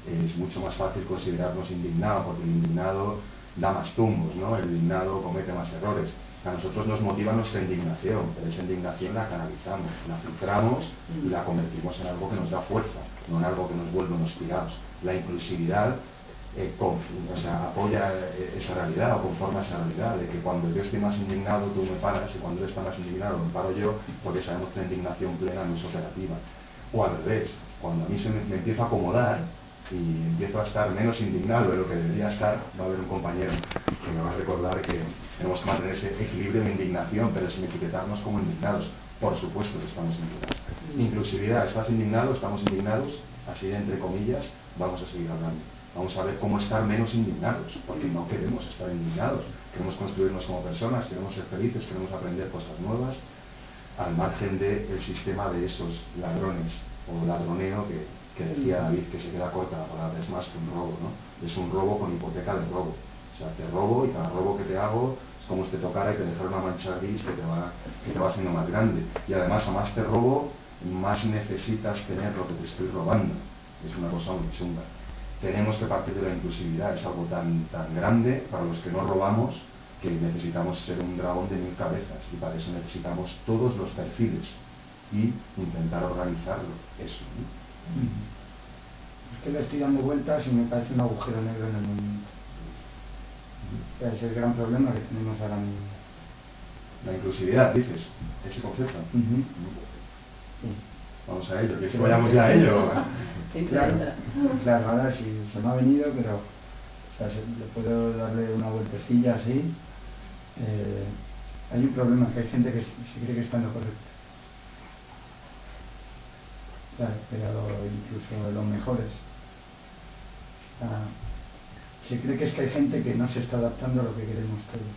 es mucho más fácil considerarnos indignados, porque el indignado da más tumbos, ¿no? El indignado comete más errores. A nosotros nos motiva nuestra indignación, pero esa indignación la canalizamos, la filtramos y la convertimos en algo que nos da fuerza, no en algo que nos vuelve unos tirados. La inclusividad apoya esa realidad o conforma esa realidad de que cuando yo estoy más indignado tú me paras y cuando él está más indignado me paro yo, porque sabemos que la indignación plena no es operativa. O al revés, cuando a mí me empiezo a acomodar y empiezo a estar menos indignado de lo que debería estar, va a haber un compañero que me va a recordar que tenemos que mantener ese equilibrio de indignación, pero sin etiquetarnos como indignados. Por supuesto que estamos indignados. Inclusividad, ¿estás indignado? ¿Estamos indignados? Así de entre comillas, vamos a seguir hablando. Vamos a ver cómo estar menos indignados, porque no queremos estar indignados. Queremos construirnos como personas, queremos ser felices, queremos aprender cosas nuevas, al margen del sistema de esos ladrones o ladroneo que decía David, que se queda corta la palabra, es más que un robo, ¿no? Es un robo con hipoteca de robo. O sea, te robo y cada robo que te hago es como si te tocara y te dejara una mancha gris que te va haciendo más grande. Y además, a más te robo, más necesitas tener lo que te estoy robando. Es una cosa muy chunga. Tenemos que partir de la inclusividad, es algo tan grande para los que no robamos que necesitamos ser un dragón de 1000 cabezas y para eso necesitamos todos los perfiles y intentar organizarlo, eso, ¿no? Es que le estoy dando vueltas y me parece un agujero negro en el movimiento. Ese es el gran problema que tenemos ahora mismo. La inclusividad, dices, ese concepto. Sí. Vamos a ello, que vayamos ya a ello. Claro, ahora sí, se me ha venido, pero le puedo darle una vueltecilla así. Hay un problema, que hay gente que se cree que está en lo correcto. Claro, pero incluso los mejores. Se cree que hay gente que no se está adaptando a lo que queremos todos.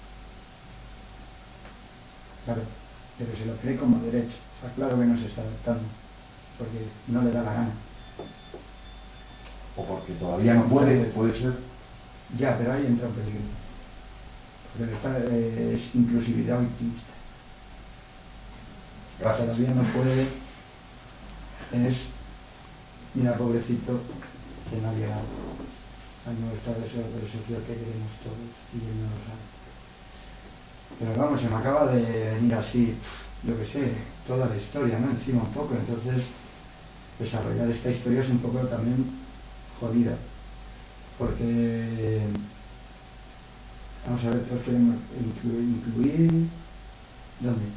Claro, pero se lo cree como derecho. Está claro que no se está adaptando, porque no le da la gana. O porque todavía no puede ser. Ya, pero ahí entra un peligro. Porque es inclusividad victimista. Gracias. Todavía no puede, mira, pobrecito, que no ha llegado al nuevo estado de social que queremos todos y él no lo sabe. Pero vamos, se me acaba de venir así, yo que sé, toda la historia, ¿no? Encima un poco, entonces desarrollar esta historia es un poco también jodida, porque vamos a ver, todos queremos incluir ¿dónde?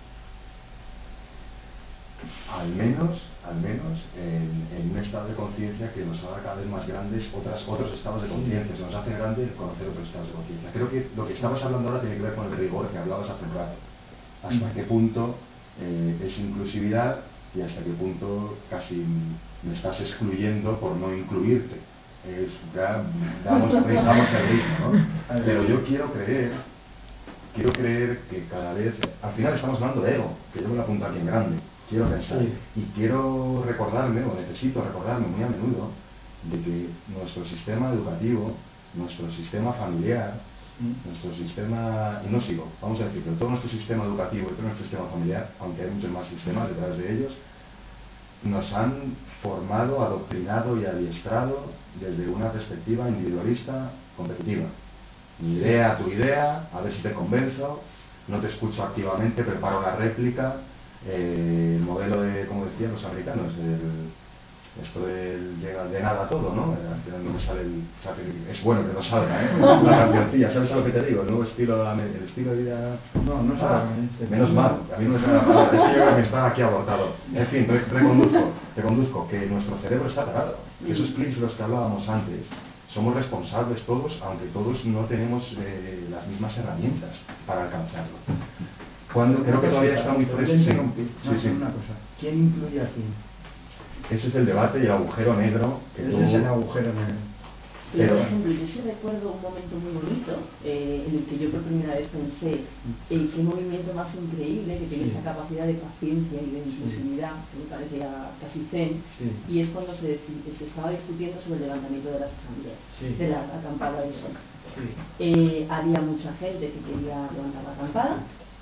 Al menos en un estado de conciencia que nos haga cada vez más grandes otros estados de conciencia, se nos hace grande conocer otros estados de conciencia. Creo que lo que estabas hablando ahora tiene que ver con el rigor que hablabas hace un rato. Hasta qué punto es inclusividad y hasta qué punto casi me estás excluyendo por no incluirte. Ya damos el ritmo, ¿no? Pero yo quiero creer que cada vez, al final estamos hablando de ego, que yo me lo apunto aquí en grande. Quiero pensar y quiero recordarme, o necesito recordarme muy a menudo, de que nuestro sistema educativo, nuestro sistema familiar, nuestro sistema, y no sigo, vamos a decir que todo nuestro sistema educativo y todo nuestro sistema familiar, aunque hay muchos más sistemas detrás de ellos, nos han formado, adoctrinado y adiestrado desde una perspectiva individualista competitiva. Mi idea, tu idea, a ver si te convenzo, no te escucho activamente, preparo la réplica. El modelo de, como decían los americanos, esto llega de nada a todo, ¿no? Al final no me sale es bueno que no salga, ¿eh? La cancioncilla, ¿sabes a lo que te digo? El nuevo estilo, el estilo de vida. No sabe. Menos mal, a mí no me sale la palabra, es que yo creo que está aquí abortado. En fin, reconduzco que nuestro cerebro está tarado, que esos clics de los que hablábamos antes. Somos responsables todos, aunque todos no tenemos las mismas herramientas para alcanzarlo. Cuando creo que todavía está muy fresco. Sí. Una cosa. ¿Quién incluye a quién? Ese es el debate y el agujero negro. Ese es el agujero negro. Pero, por ejemplo, yo sí recuerdo un momento muy bonito en el que yo por primera vez pensé qué movimiento más increíble que tiene esa capacidad de paciencia y de inclusividad, que me parece ya casi zen, y es cuando se estaba discutiendo sobre el levantamiento de las asambleas, de la acampada del sol. Había mucha gente que quería levantar la acampada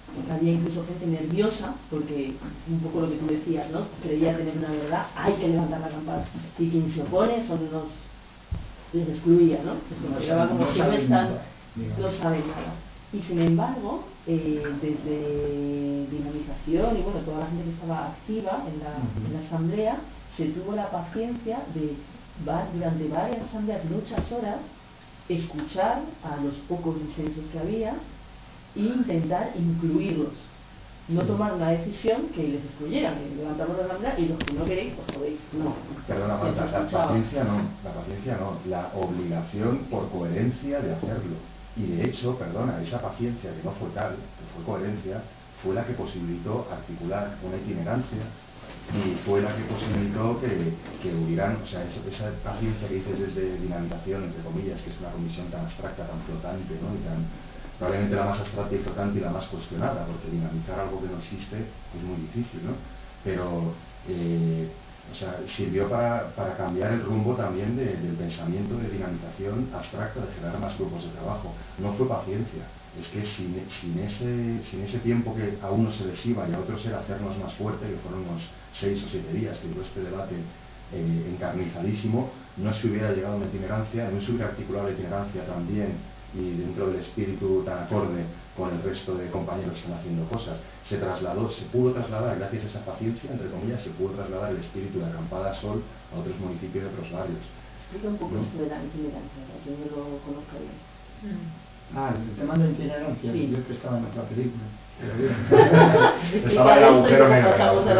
Había incluso gente nerviosa, porque un poco lo que tú decías, ¿no? Creía tener una verdad, hay que levantar la campana. Y quien se opone son los... les excluía, ¿no? Les consideraba como que no están, no saben nada. Y sin embargo, desde Dinamización y bueno, toda la gente que estaba activa en la asamblea, se tuvo la paciencia de durante varias asambleas, muchas horas, escuchar a los pocos disensos que había e intentar incluirlos. No tomar una decisión que les excluyeran, que levantamos la asamblea y los que no queréis, pues podéis. No. Perdona, Marta, la paciencia no, la obligación por coherencia de hacerlo. Y de hecho, perdona, esa paciencia que no fue tal, que fue coherencia, fue la que posibilitó articular una itinerancia y fue la que posibilitó que hubieran, o sea, esa paciencia que dices desde Dinamización, entre comillas, que es una comisión tan abstracta, tan flotante, ¿no? Y tan, probablemente la más abstracta y flotante y la más cuestionada, porque dinamizar algo que no existe es muy difícil, ¿no? Pero, o sea, sirvió para cambiar el rumbo también del pensamiento de dinamización abstracta, de generar más grupos de trabajo. No fue paciencia, es que sin ese tiempo que a unos se les iba y a otros era hacernos más fuerte, que fueron unos 6 o 7 días que duró este debate encarnizadísimo, no se hubiera llegado a una itinerancia, no se hubiera articulado la itinerancia también y dentro del espíritu tan acorde con el resto de compañeros que están haciendo cosas. Se pudo trasladar, gracias a esa paciencia, entre comillas, se pudo trasladar el espíritu de Acampada Sol a otros municipios de otros barrios. Explica un poco esto de la itinerancia, para que yo lo conozca bien. El tema de la itinerancia, sí. Yo que estaba en otra película. Estaba en el agujero negro.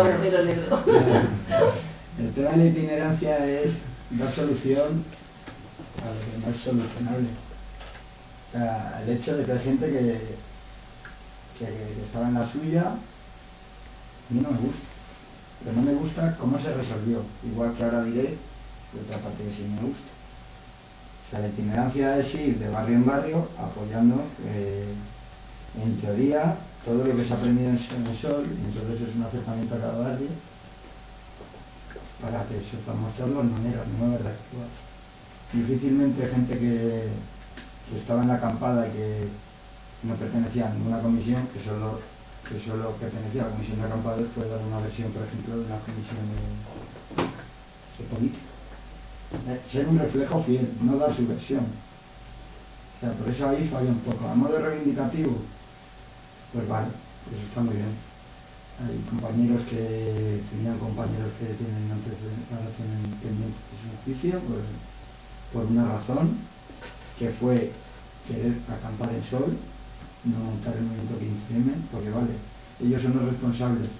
El tema de la itinerancia es dar solución a lo que no es solucionable. O sea, el hecho de que hay gente que estaba en la suya, a mí no me gusta. Pero no me gusta cómo se resolvió. Igual que ahora diré, de otra parte que sí me gusta. O sea, la itinerancia es ir de barrio en barrio apoyando, en teoría, todo lo que se ha aprendido en el Sol, y entonces es un acercamiento a cada barrio para que se puedan mostrar las maneras nuevas de actuar. Difícilmente gente que estaba en la acampada y que no pertenecía a ninguna comisión, que solo pertenecía a la comisión de acampados, puede dar una versión, por ejemplo, de una comisión de política. Ser un reflejo fiel, no dar su versión. O sea, por eso ahí falla un poco. A modo reivindicativo, pues vale, eso está muy bien. Hay compañeros que tienen antecedentes, ahora tienen pendientes de su juicio por una razón, que fue querer acampar en Sol, no montar el movimiento 15M, porque vale, ellos son los responsables,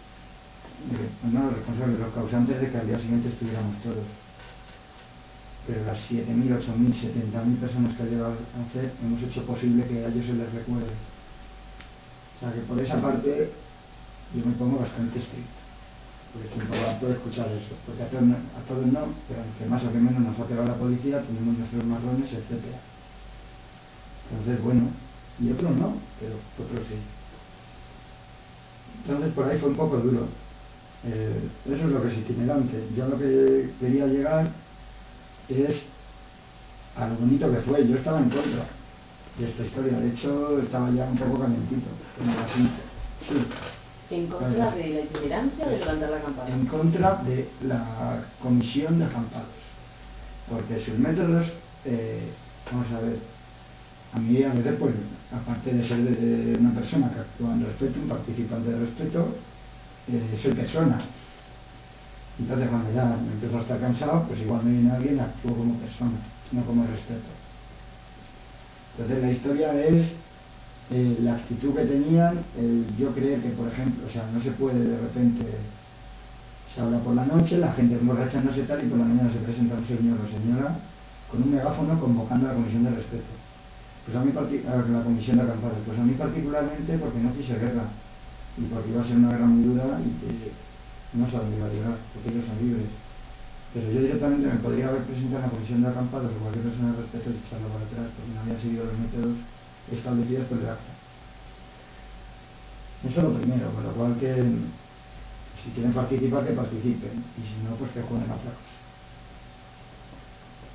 los causantes de que al día siguiente estuviéramos todos. Pero las 7.000, 8.000, 70.000 personas que ha llegado a hacer, hemos hecho posible que a ellos se les recuerde. O sea que por esa parte yo me pongo bastante estricto, porque estoy un poco harto de escuchar eso, porque a todos no, pero que más o que menos nos ha pegado la policía, tenemos nuestros marrones, etcétera. Entonces, bueno, y otros no, pero otros sí. Entonces por ahí fue un poco duro. Eso es lo que es itinerante. Yo lo que quería llegar es a lo bonito que fue. Yo estaba en contra de esta historia, de hecho estaba ya un poco calentito en el asunto. Sí. ¿En contra de la itinerancia o de levantar la acampada? En contra de la comisión de acampados, porque sus métodos, vamos a ver, a mí a veces, pues, aparte de ser una persona que actúa en respeto, un participante de respeto, soy persona. Entonces cuando ya me empiezo a estar cansado, pues igual me viene alguien y actúo como persona, no como respeto. Entonces la historia es la actitud que tenían, yo creer que, por ejemplo, o sea, no se puede de repente, se habla por la noche, la gente emborrachándose tal, y por la mañana se presenta un señor o señora con un megáfono convocando a la comisión de respeto. Pues a mí, la comisión de acampados, pues a mí particularmente porque no quise guerra, y porque iba a ser una guerra muy dura y que no sé a dónde iba a llegar, porque ellos son libres. Pero yo directamente me podría haber presentado en la comisión de acampados o cualquier persona de respeto y echarlo para atrás, porque no había seguido los métodos establecidos por el acta. Eso es lo primero, con lo cual que si quieren participar, que participen, y si no, pues que jueguen a otra cosa.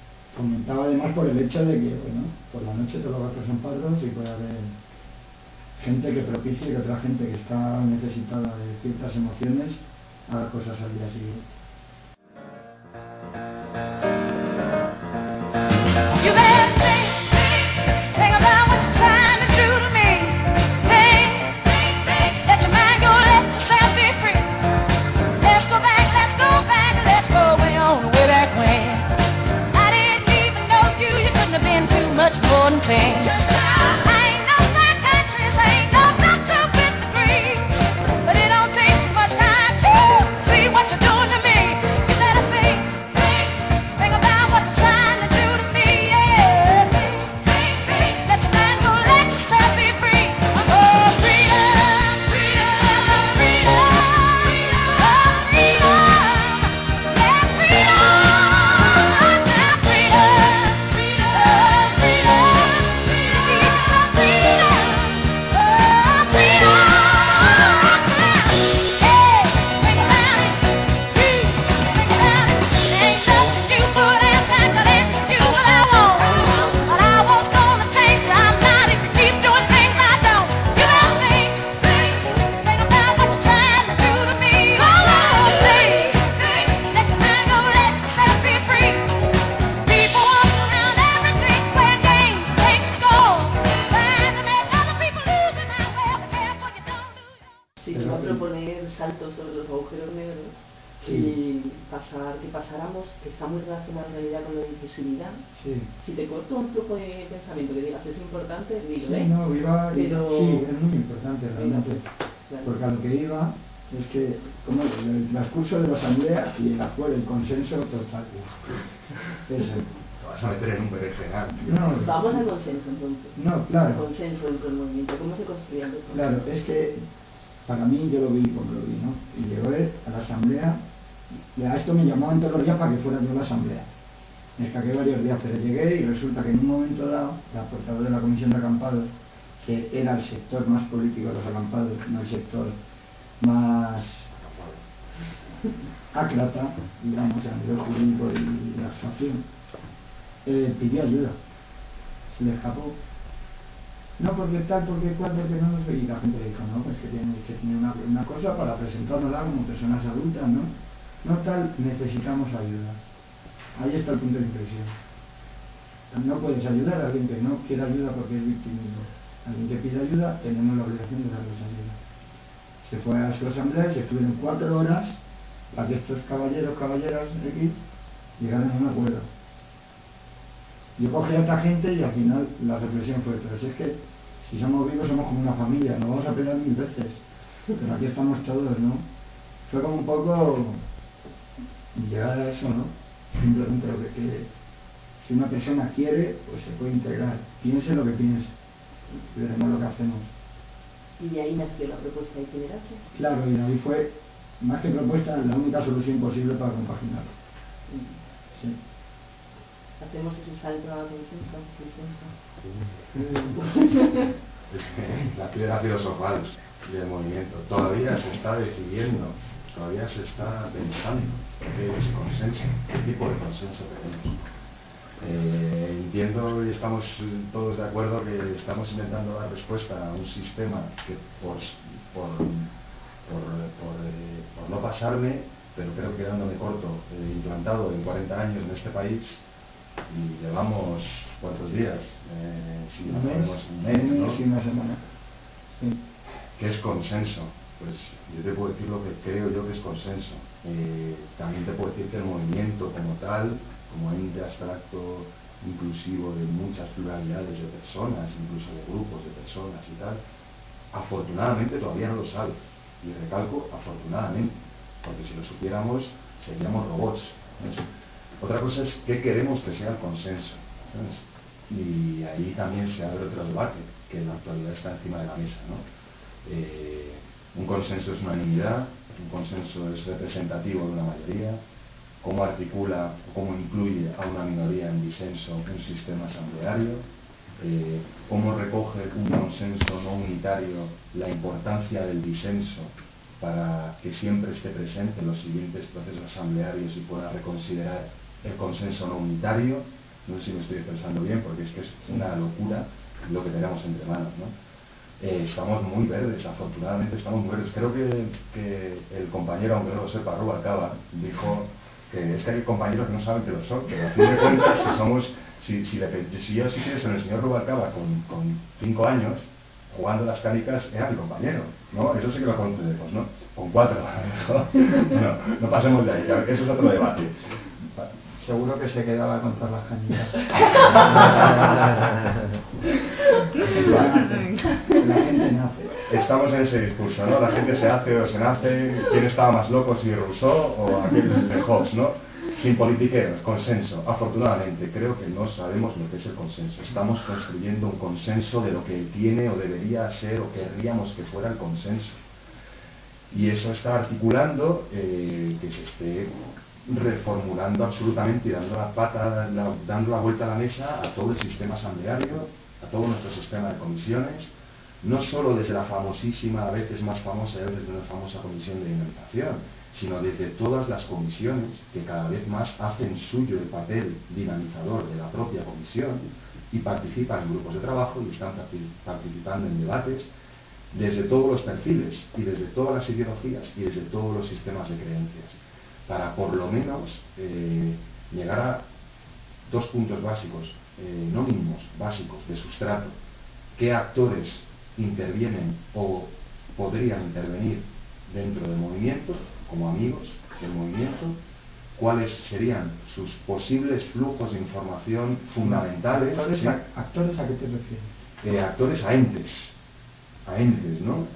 Comentaba además por el hecho de que, bueno, por la noche todos los gatos son pardos y puede haber gente que propicie que otra gente que está necesitada de ciertas emociones haga cosas al día siguiente. Que está muy relacionado en realidad con la difusividad. Sí. Si te corto un flujo de pensamiento que digas es importante, digo, sí, no, pero... sí, es muy importante realmente, claro. Porque a lo que iba es que como el transcurso de la asamblea y el acuerdo, el consenso total. Eso. Te vas a meter en un berenjenal. No, vamos al consenso entonces. No, claro. El consenso dentro del movimiento, ¿cómo se construye el consenso? Claro, es que para mí yo lo vi como lo vi, ¿no? Y llegó a la asamblea. Y a esto me llamaban todos los días para que fuera yo a la asamblea. Me escaqué varios días, pero llegué y resulta que en un momento dado, la portavoz de la comisión de acampados, que era el sector más político de los acampados, no el sector más ácrata, digamos, a nivel jurídico y de actuación, pidió ayuda. Se le escapó. No, porque tal, porque cual, porque no sé. Y la gente le dijo, no, pues que tienes que tener una cosa para presentárnosla como personas adultas, ¿no? No tal, necesitamos ayuda. Ahí está el punto de inflexión. No puedes ayudar a alguien que no quiere ayuda porque es victimismo. Alguien que pide ayuda, tenemos la obligación de darles ayuda. Se fue a su asamblea y se estuvieron 4 horas para que estos caballeras de aquí llegaran a un acuerdo. Yo cogí a esta gente y al final la reflexión fue, pero si es que si somos vivos somos como una familia, nos vamos a pelear 1000 veces, pero aquí estamos todos, ¿no? Fue como un poco llegar a eso, ¿no? Simplemente lo que si una persona quiere, pues se puede integrar, piense lo que piense, veremos lo que hacemos. ¿Y de ahí nació la propuesta de itinerancia? Claro, y de ahí fue, más que propuesta, la única solución posible para compaginarlo. Sí. Hacemos ese salto a la consenso. La piedra filosofal del movimiento todavía se está decidiendo, todavía se está pensando qué es consenso, qué tipo de consenso queremos. Entiendo y estamos todos de acuerdo que estamos intentando dar respuesta a un sistema que por no pasarme, pero creo que dándome corto, implantado en 40 años en este país. Y llevamos ¿cuántos días? Si no ponemos un mes, ¿no? Una semana. Sí. ¿Qué es consenso? Pues yo te puedo decir lo que creo yo que es consenso. También te puedo decir que el movimiento como tal, como ente abstracto inclusivo de muchas pluralidades de personas, incluso de grupos de personas y tal, afortunadamente todavía no lo sabe. Y recalco, afortunadamente, porque si lo supiéramos seríamos robots, ¿no? Otra cosa es qué queremos que sea el consenso, ¿sabes? Y ahí también se abre otro debate que en la actualidad está encima de la mesa, ¿no? Un consenso es unanimidad, un consenso es representativo de una mayoría, cómo articula, cómo incluye a una minoría en disenso un sistema asambleario, cómo recoge un consenso no unitario la importancia del disenso para que siempre esté presente en los siguientes procesos asamblearios y pueda reconsiderar el consenso no unitario. No sé si me estoy expresando bien, porque es que es una locura lo que tenemos entre manos, ¿no? estamos muy verdes, afortunadamente estamos muy verdes. Creo que el compañero, aunque no lo sepa, Rubalcaba, dijo que es que hay compañeros que no saben que lo son, pero a fin de cuentas, si somos, si yo si quieres en el señor Rubalcaba con 5 años, jugando las canicas, era mi compañero, ¿no? Eso sí que lo concedemos, ¿no? Con 4, bueno, no pasemos de ahí, eso es otro debate. Seguro que se quedaba con todas las canicas. La gente nace. Estamos en ese discurso, ¿no? La gente se hace o se nace. ¿Quién estaba más loco, si Rousseau o aquel de Hobbes, ¿no? Sin politiqueros, consenso. Afortunadamente, creo que no sabemos lo que es el consenso. Estamos construyendo un consenso de lo que tiene o debería ser o querríamos que fuera el consenso. Y eso está articulando que se esté reformulando absolutamente y dando la vuelta a la mesa a todo el sistema asambleario, a todo nuestro sistema de comisiones, no solo desde la famosísima, a veces más famosa y a veces menos famosa comisión de dinamización, sino desde todas las comisiones que cada vez más hacen suyo el papel dinamizador de la propia comisión y participan en grupos de trabajo y están participando en debates desde todos los perfiles y desde todas las ideologías y desde todos los sistemas de creencias, para por lo menos llegar a 2 puntos básicos, no mínimos, básicos, de sustrato. ¿Qué actores intervienen o podrían intervenir dentro del movimiento, como amigos del movimiento? ¿Cuáles serían sus posibles flujos de información fundamentales? ¿Actores a qué te refieres? Actores a entes, ¿no?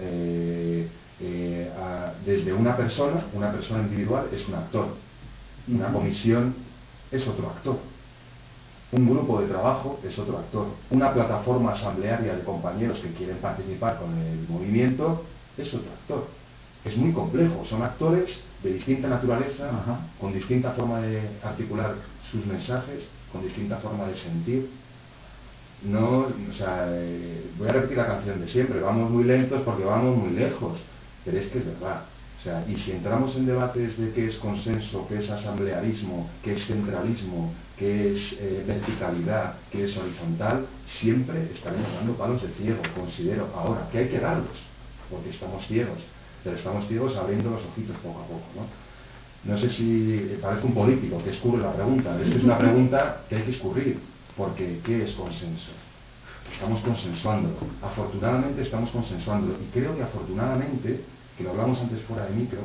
Desde una persona individual es un actor, una comisión es otro actor, un grupo de trabajo es otro actor, una plataforma asamblearia de compañeros que quieren participar con el movimiento es otro actor. Es muy complejo, son actores de distinta naturaleza, con distinta forma de articular sus mensajes, con distinta forma de sentir. No, o sea, voy a repetir la canción de siempre, vamos muy lentos porque vamos muy lejos, pero es que es verdad. O sea, y si entramos en debates de qué es consenso, qué es asamblearismo, qué es centralismo, qué es verticalidad, qué es horizontal, siempre estaremos dando palos de ciego, considero. Ahora, que hay que darlos, porque estamos ciegos, pero estamos ciegos abriendo los ojitos poco a poco, ¿no? No sé si parece un político que escurre la pregunta, es que es una pregunta que hay que escurrir, porque ¿qué es consenso? Estamos consensuándolo. Afortunadamente estamos consensuándolo, y creo que afortunadamente, que lo hablamos antes fuera de micro,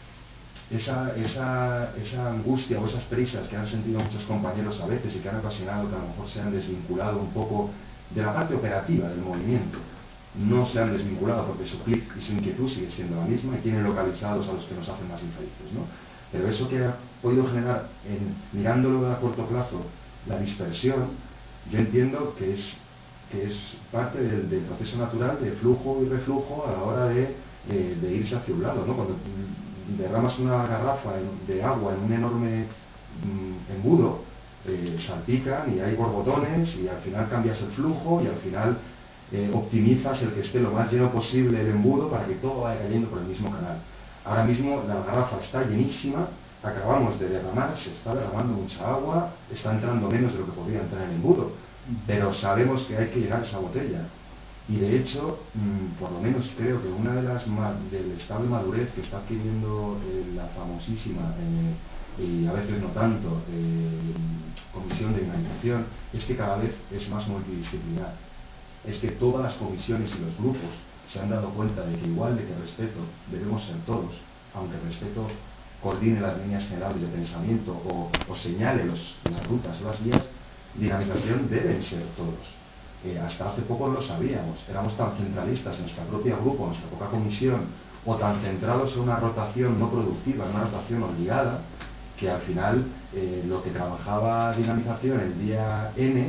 esa angustia o esas prisas que han sentido muchos compañeros a veces y que han ocasionado que a lo mejor se han desvinculado un poco de la parte operativa del movimiento, no se han desvinculado porque su clic y su inquietud sigue siendo la misma y tienen localizados a los que nos hacen más infelices, ¿no? Pero eso que ha podido generar, mirándolo a corto plazo, la dispersión, yo entiendo que es parte del proceso natural de flujo y reflujo a la hora de irse hacia un lado, ¿no? Cuando derramas una garrafa de agua en un enorme embudo, salpican y hay borbotones y al final cambias el flujo y al final optimizas el que esté lo más lleno posible el embudo para que todo vaya cayendo por el mismo canal. Ahora mismo la garrafa está llenísima, acabamos de derramar, se está derramando mucha agua, está entrando menos de lo que podría entrar en el embudo, pero sabemos que hay que llenar esa botella. Y de hecho, por lo menos creo que una de las del estado de madurez que está adquiriendo la famosísima y a veces no tanto comisión de dinamización es que cada vez es más multidisciplinar. Es que todas las comisiones y los grupos se han dado cuenta de que igual de que respeto debemos ser todos, aunque respeto coordine las líneas generales de pensamiento o señale las rutas o las vías, dinamización deben ser todos. Hasta hace poco lo sabíamos, éramos tan centralistas en nuestro propio grupo, en nuestra poca comisión, o tan centrados en una rotación no productiva, en una rotación obligada, que al final lo que trabajaba dinamización el día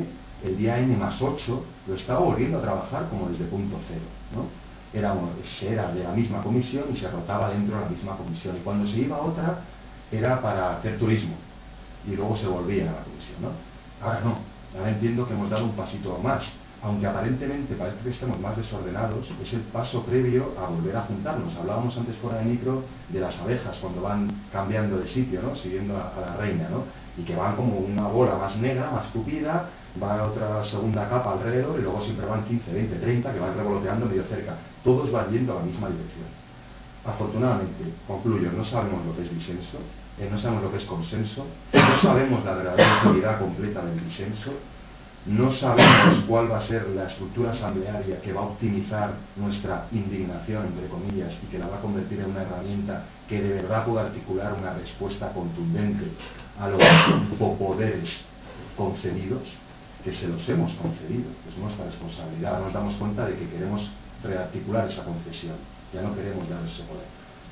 N más 8, lo estaba volviendo a trabajar como desde punto cero, ¿no? Se era de la misma comisión y se rotaba dentro de la misma comisión, y cuando se iba a otra era para hacer turismo, y luego se volvía a la comisión, ¿no? Ahora no, ahora entiendo que hemos dado un pasito más. Aunque aparentemente parece que estemos más desordenados, es el paso previo a volver a juntarnos. Hablábamos antes fuera de micro de las abejas cuando van cambiando de sitio, ¿no? Siguiendo a la reina, ¿no? Y que van como una bola más negra, más tupida, va otra segunda capa alrededor y luego siempre van 15, 20, 30 que van revoloteando medio cerca. Todos van yendo a la misma dirección. Afortunadamente, concluyo, no sabemos lo que es disenso, no sabemos lo que es consenso, no sabemos la verdadera utilidad completa del disenso, no sabemos cuál va a ser la estructura asamblearia que va a optimizar nuestra indignación, entre comillas, y que la va a convertir en una herramienta que de verdad pueda articular una respuesta contundente a los poderes concedidos, que se los hemos concedido, es nuestra responsabilidad. Nos damos cuenta de que queremos rearticular esa concesión, ya no queremos dar ese poder.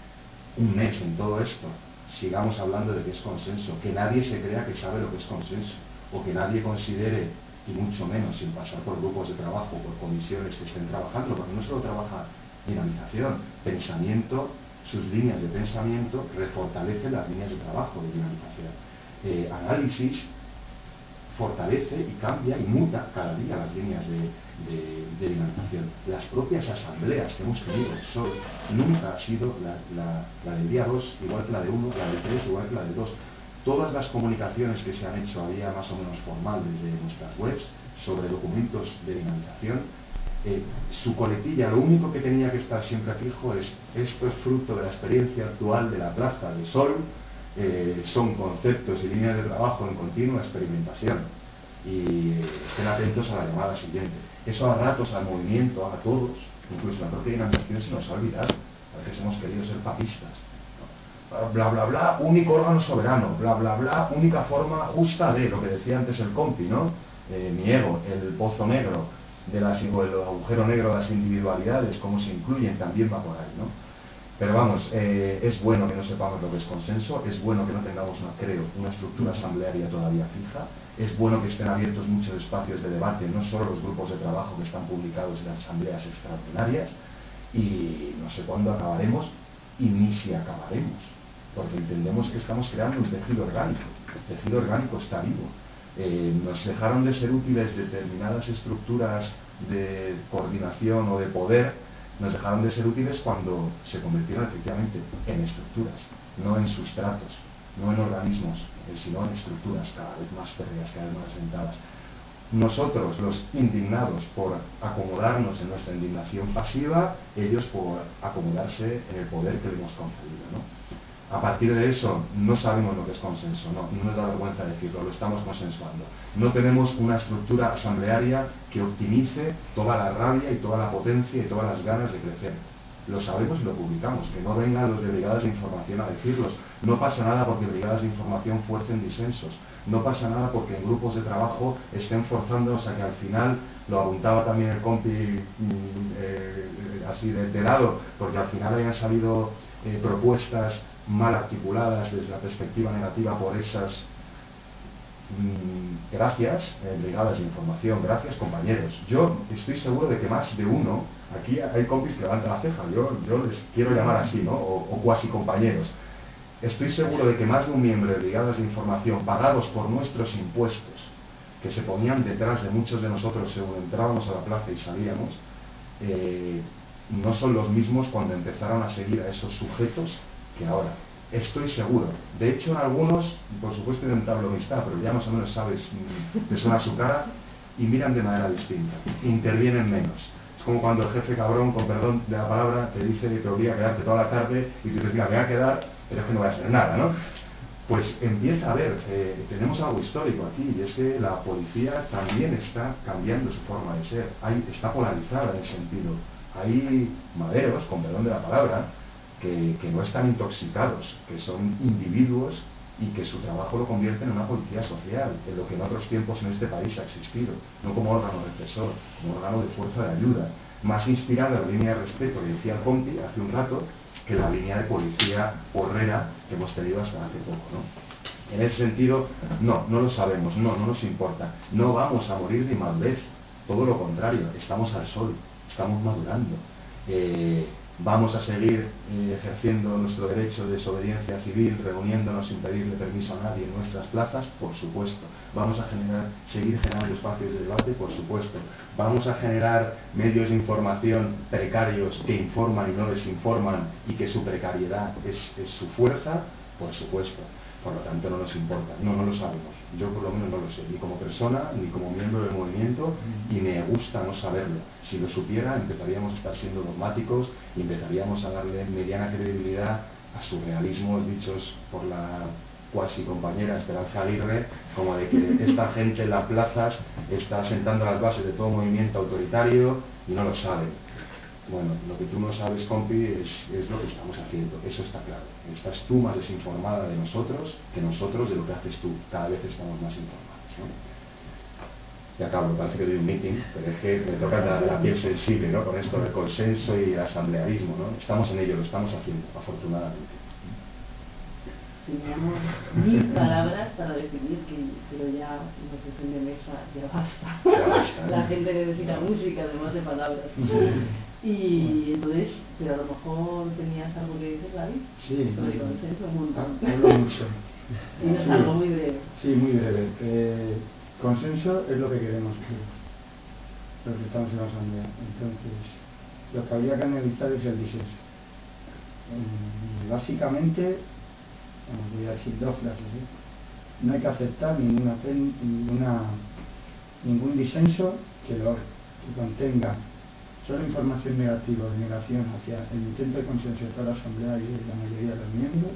Un mes en todo esto, sigamos hablando de que es consenso, que nadie se crea que sabe lo que es consenso, o que nadie considere, y mucho menos sin pasar por grupos de trabajo, por comisiones que estén trabajando, porque no solo trabaja dinamización, pensamiento, sus líneas de pensamiento refortalecen las líneas de trabajo de dinamización. Análisis fortalece y cambia y muta cada día las líneas de dinamización. Las propias asambleas que hemos tenido hoy nunca ha sido la del día 2 igual que la de 1, la del 3 igual que la del 2. Todas las comunicaciones que se han hecho a vía más o menos formal desde nuestras webs sobre documentos de dinamización, su coletilla, lo único que tenía que estar siempre fijo es: esto es fruto de la experiencia actual de la Plaza de Sol, son conceptos y líneas de trabajo en continua experimentación, y estén atentos a la llamada siguiente. Eso a ratos al movimiento, a todos, incluso la propia dinamización se nos ha olvidado, a veces hemos querido ser papistas. Bla bla bla, único órgano soberano, bla bla bla, única forma justa de, lo que decía antes el compi, ¿no? Mi ego, el pozo negro o el agujero negro de las individualidades, cómo se incluyen, también va por ahí, ¿no? Pero vamos, es bueno que no sepamos lo que es consenso, es bueno que no tengamos, una estructura asamblearia todavía fija, es bueno que estén abiertos muchos espacios de debate, no solo los grupos de trabajo que están publicados en las asambleas extraordinarias, y no sé cuándo acabaremos, y ni si acabaremos, porque entendemos que estamos creando un tejido orgánico. El tejido orgánico está vivo. Nos dejaron de ser útiles determinadas estructuras de coordinación o de poder, nos dejaron de ser útiles cuando se convirtieron efectivamente en estructuras, no en sustratos, no en organismos, sino en estructuras cada vez más férreas, cada vez más asentadas. Nosotros, los indignados, por acomodarnos en nuestra indignación pasiva, ellos por acomodarse en el poder que le hemos concedido, ¿no? A partir de eso, no sabemos lo que es consenso, no nos da vergüenza decirlo, lo estamos consensuando. No tenemos una estructura asamblearia que optimice toda la rabia y toda la potencia y todas las ganas de crecer. Lo sabemos y lo publicamos, que no vengan los de brigadas de información a decirlos. No pasa nada porque brigadas de información fuercen disensos. No pasa nada porque en grupos de trabajo estén forzándonos a que al final, lo apuntaba también el compi así de lado, porque al final hayan salido propuestas mal articuladas desde la perspectiva negativa por esas gracias, brigadas de información, gracias compañeros. Yo estoy seguro de que más de uno, aquí hay compis que levantan la ceja, yo les quiero llamar así, ¿no? O cuasi compañeros. Estoy seguro de que más de un miembro de brigadas de información pagados por nuestros impuestos, que se ponían detrás de muchos de nosotros según entrábamos a la plaza y salíamos, no son los mismos cuando empezaron a seguir a esos sujetos que ahora. Estoy seguro. De hecho, en algunos, por supuesto, intentable amistad, pero ya más o menos sabes, te suena su cara y miran de manera distinta, intervienen menos. Es como cuando el jefe cabrón, con perdón de la palabra, te dice que te obliga a quedarte toda la tarde y tú dices, mira, me voy a quedar, pero es que no voy a hacer nada, ¿no? Pues empieza a ver, tenemos algo histórico aquí, y es que la policía también está cambiando su forma de ser, está polarizada en ese sentido. Hay maderos, con perdón de la palabra, que no están intoxicados, que son individuos y que su trabajo lo convierte en una policía social, en lo que en otros tiempos en este país ha existido, no como órgano represor, como órgano de fuerza de ayuda, más inspirada en la línea de respeto que decía el compi hace un rato, que la línea de policía porrera que hemos tenido hasta hace poco, ¿no? En ese sentido, no lo sabemos, no nos importa, no vamos a morir de inmadurez, todo lo contrario, estamos al sol, estamos madurando. Vamos a seguir ejerciendo nuestro derecho de desobediencia civil, reuniéndonos sin pedirle permiso a nadie en nuestras plazas, por supuesto. Vamos a seguir generando espacios de debate, por supuesto. Vamos a generar medios de información precarios que informan y no desinforman y que su precariedad es su fuerza, por supuesto. Por lo tanto no nos importa, no lo sabemos. Yo por lo menos no lo sé, ni como persona, ni como miembro del movimiento, y me gusta no saberlo. Si lo supiera, empezaríamos a estar siendo dogmáticos y empezaríamos a darle mediana credibilidad a surrealismos dichos por la cuasi compañera Esperanza Aguirre, como de que esta gente en las plazas está sentando las bases de todo movimiento autoritario y no lo saben. Bueno, lo que tú no sabes, compi, es lo que estamos haciendo, eso está claro. Estás tú más desinformada de nosotros que nosotros de lo que haces tú. Cada vez estamos más informados, ¿no? Y acabo, parece que doy un meeting, pero es que me toca la piel sensible, ¿no? Con esto del consenso y el asamblearismo, ¿no? Estamos en ello, lo estamos haciendo, afortunadamente. Teníamos 1000 palabras para definir pero ya nos dicen de mesa, ya basta. Ya basta, La gente necesita música además de palabras. Y entonces, pero a lo mejor tenías algo que decir, David, sí, sobre consenso, un montón. Hablo mucho. Y no es algo muy breve. Sí, muy breve. Consenso es lo que queremos los que estamos en la asamblea. Entonces, lo que habría que analizar es el disenso. Básicamente, voy a decir 2 frases, ¿eh? No hay que aceptar ningún disenso que contenga solo información negativa o de negación hacia el intento de consenso de toda la asamblea y de la mayoría de los miembros.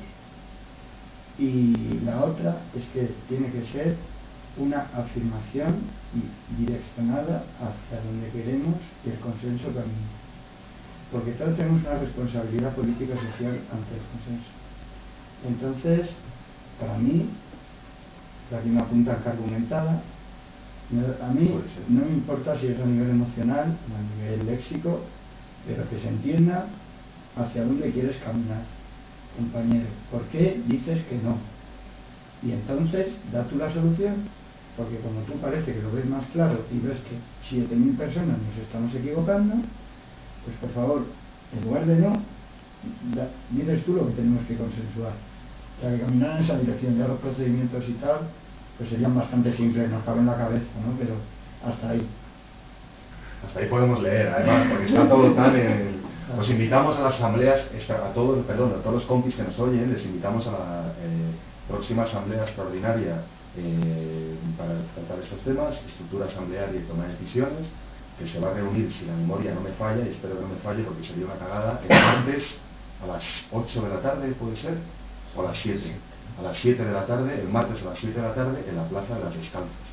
Y la otra es que tiene que ser una afirmación direccionada hacia donde queremos que el consenso camine, porque todos tenemos una responsabilidad política y social ante el consenso. Entonces, para mí, aquí una punta argumentada, a mí no me importa si es a nivel emocional, a nivel léxico, pero que se entienda hacia dónde quieres caminar, compañero. ¿Por qué dices que no? Y entonces, da tú la solución, porque como tú parece que lo ves más claro y ves que 7.000 personas nos estamos equivocando, pues por favor, en lugar de no, dices tú lo que tenemos que consensuar. O sea, que caminar en esa dirección, ya los procedimientos y tal, pues serían bastante simples, nos cabe en la cabeza, ¿no? Pero hasta ahí. Hasta ahí podemos leer, además, porque está todo tan en... Os invitamos a las asambleas, a todos los compis que nos oyen, les invitamos a la próxima asamblea extraordinaria para tratar estos temas, estructura asamblearia y toma de decisiones, que se va a reunir, si la memoria no me falla, y espero que no me falle porque sería una cagada, el martes a las 8 de la tarde, ¿puede ser? O a las 7. A las 7 de la tarde, el martes a las 7 de la tarde, en la Plaza de las Descalzas.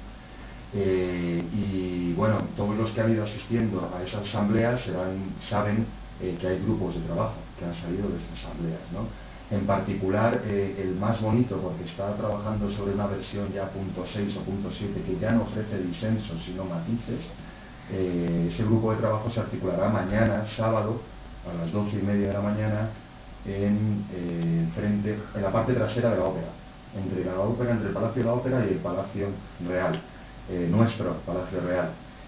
Y bueno, todos los que han ido asistiendo a esas asambleas saben que hay grupos de trabajo que han salido de estas asambleas, ¿no? En particular, el más bonito, porque está trabajando sobre una versión ya .6 o .7 que ya no ofrece disensos sino matices. Ese grupo de trabajo se articulará mañana, sábado, a las 12:30 de la mañana, en la parte trasera de la ópera, entre el Palacio de la Ópera y el Palacio Real, nuestro Palacio Real.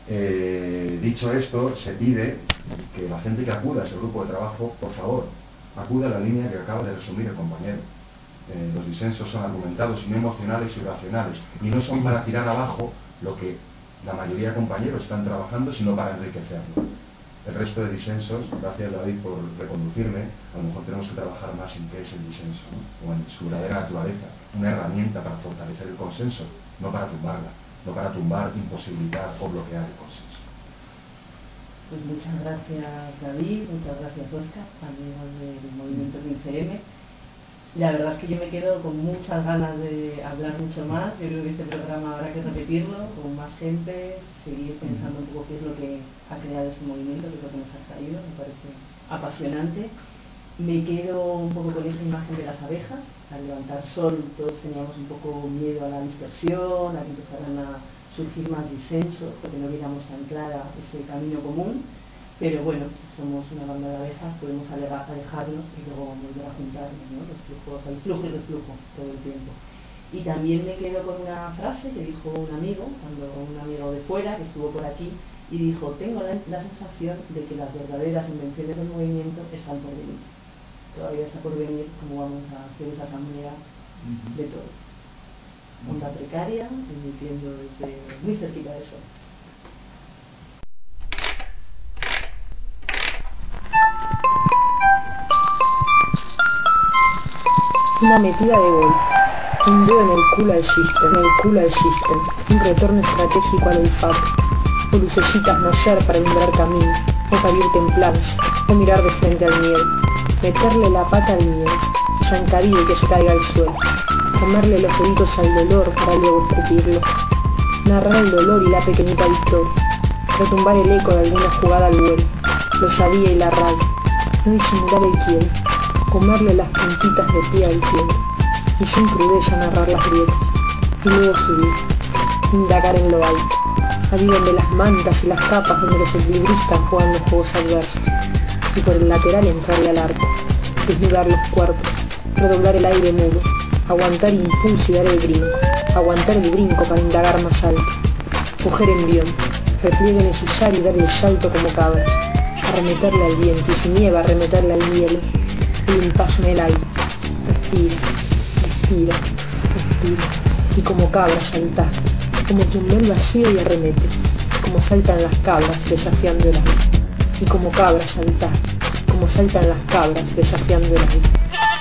Dicho esto, se pide que la gente que acuda a ese grupo de trabajo, por favor, acuda a la línea que acaba de resumir el compañero. Los disensos son argumentados y no emocionales y racionales, y no son para tirar abajo lo que la mayoría de compañeros están trabajando, sino para enriquecerlo. El resto de disensos, gracias David por reconducirme, a lo mejor tenemos que trabajar más en qué es el disenso, ¿no? O en su verdadera naturaleza, una herramienta para fortalecer el consenso, no para tumbarla, no para tumbar, imposibilitar o bloquear el consenso. Pues muchas gracias David, muchas gracias Óscar, amigos del movimiento 15M. La verdad es que yo me quedo con muchas ganas de hablar mucho más. Yo creo que este programa habrá que repetirlo con más gente, seguir pensando un poco qué es lo que ha creado este movimiento, qué es lo que nos ha traído, me parece apasionante. Me quedo un poco con esa imagen de las abejas. Al levantar sol todos teníamos un poco miedo a la dispersión, a que empezaran a surgir más disensos, porque no veíamos tan clara ese camino común. Pero bueno, si somos una banda de abejas podemos alejarnos y luego volver a juntarnos, ¿no? Los flujos, hay flujo y reflujo todo el tiempo. Y también me quedo con una frase que dijo un amigo de fuera que estuvo por aquí, y dijo: tengo la sensación de que las verdaderas invenciones del movimiento están por venir. Todavía está por venir cómo vamos a hacer esa asamblea de todo. Onda precaria, emitiendo desde muy cerquita de eso. Una metida de gol. Un dedo en el culo al system, un retorno estratégico al olfato, o lucecitas no ser para alumbrar camino, o para ir templados, o mirar de frente al miedo, meterle la pata al miedo, zancadillo y que se caiga al suelo, comerle los deditos al dolor para luego escupirlo, narrar el dolor y la pequeñita victoria, retumbar el eco de alguna jugada al vuelo, la osadía y la rabia, no disimular el quiero, comerle las puntitas de pie al tiempo, y sin crudeza narrar las grietas, y luego subir, indagar en lo alto, allí donde las mantas y las capas donde los equilibristas juegan los juegos adversos, y por el lateral entrarle al arco, desnudar los cuerpos, redoblar el aire mudo, aguantar impulso y dar el brinco, aguantar el brinco para indagar más alto, coger envión, repliegue necesario y dar el salto como cabras, arremeterle al viento y si nieva arremeterle al hielo, el impaso en el aire, respira, respira, respira, y como cabra saltar, como quien ve el vacío y arremete, como saltan las cabras desafiando el aire, y como cabra saltar, como saltan las cabras desafiando el aire.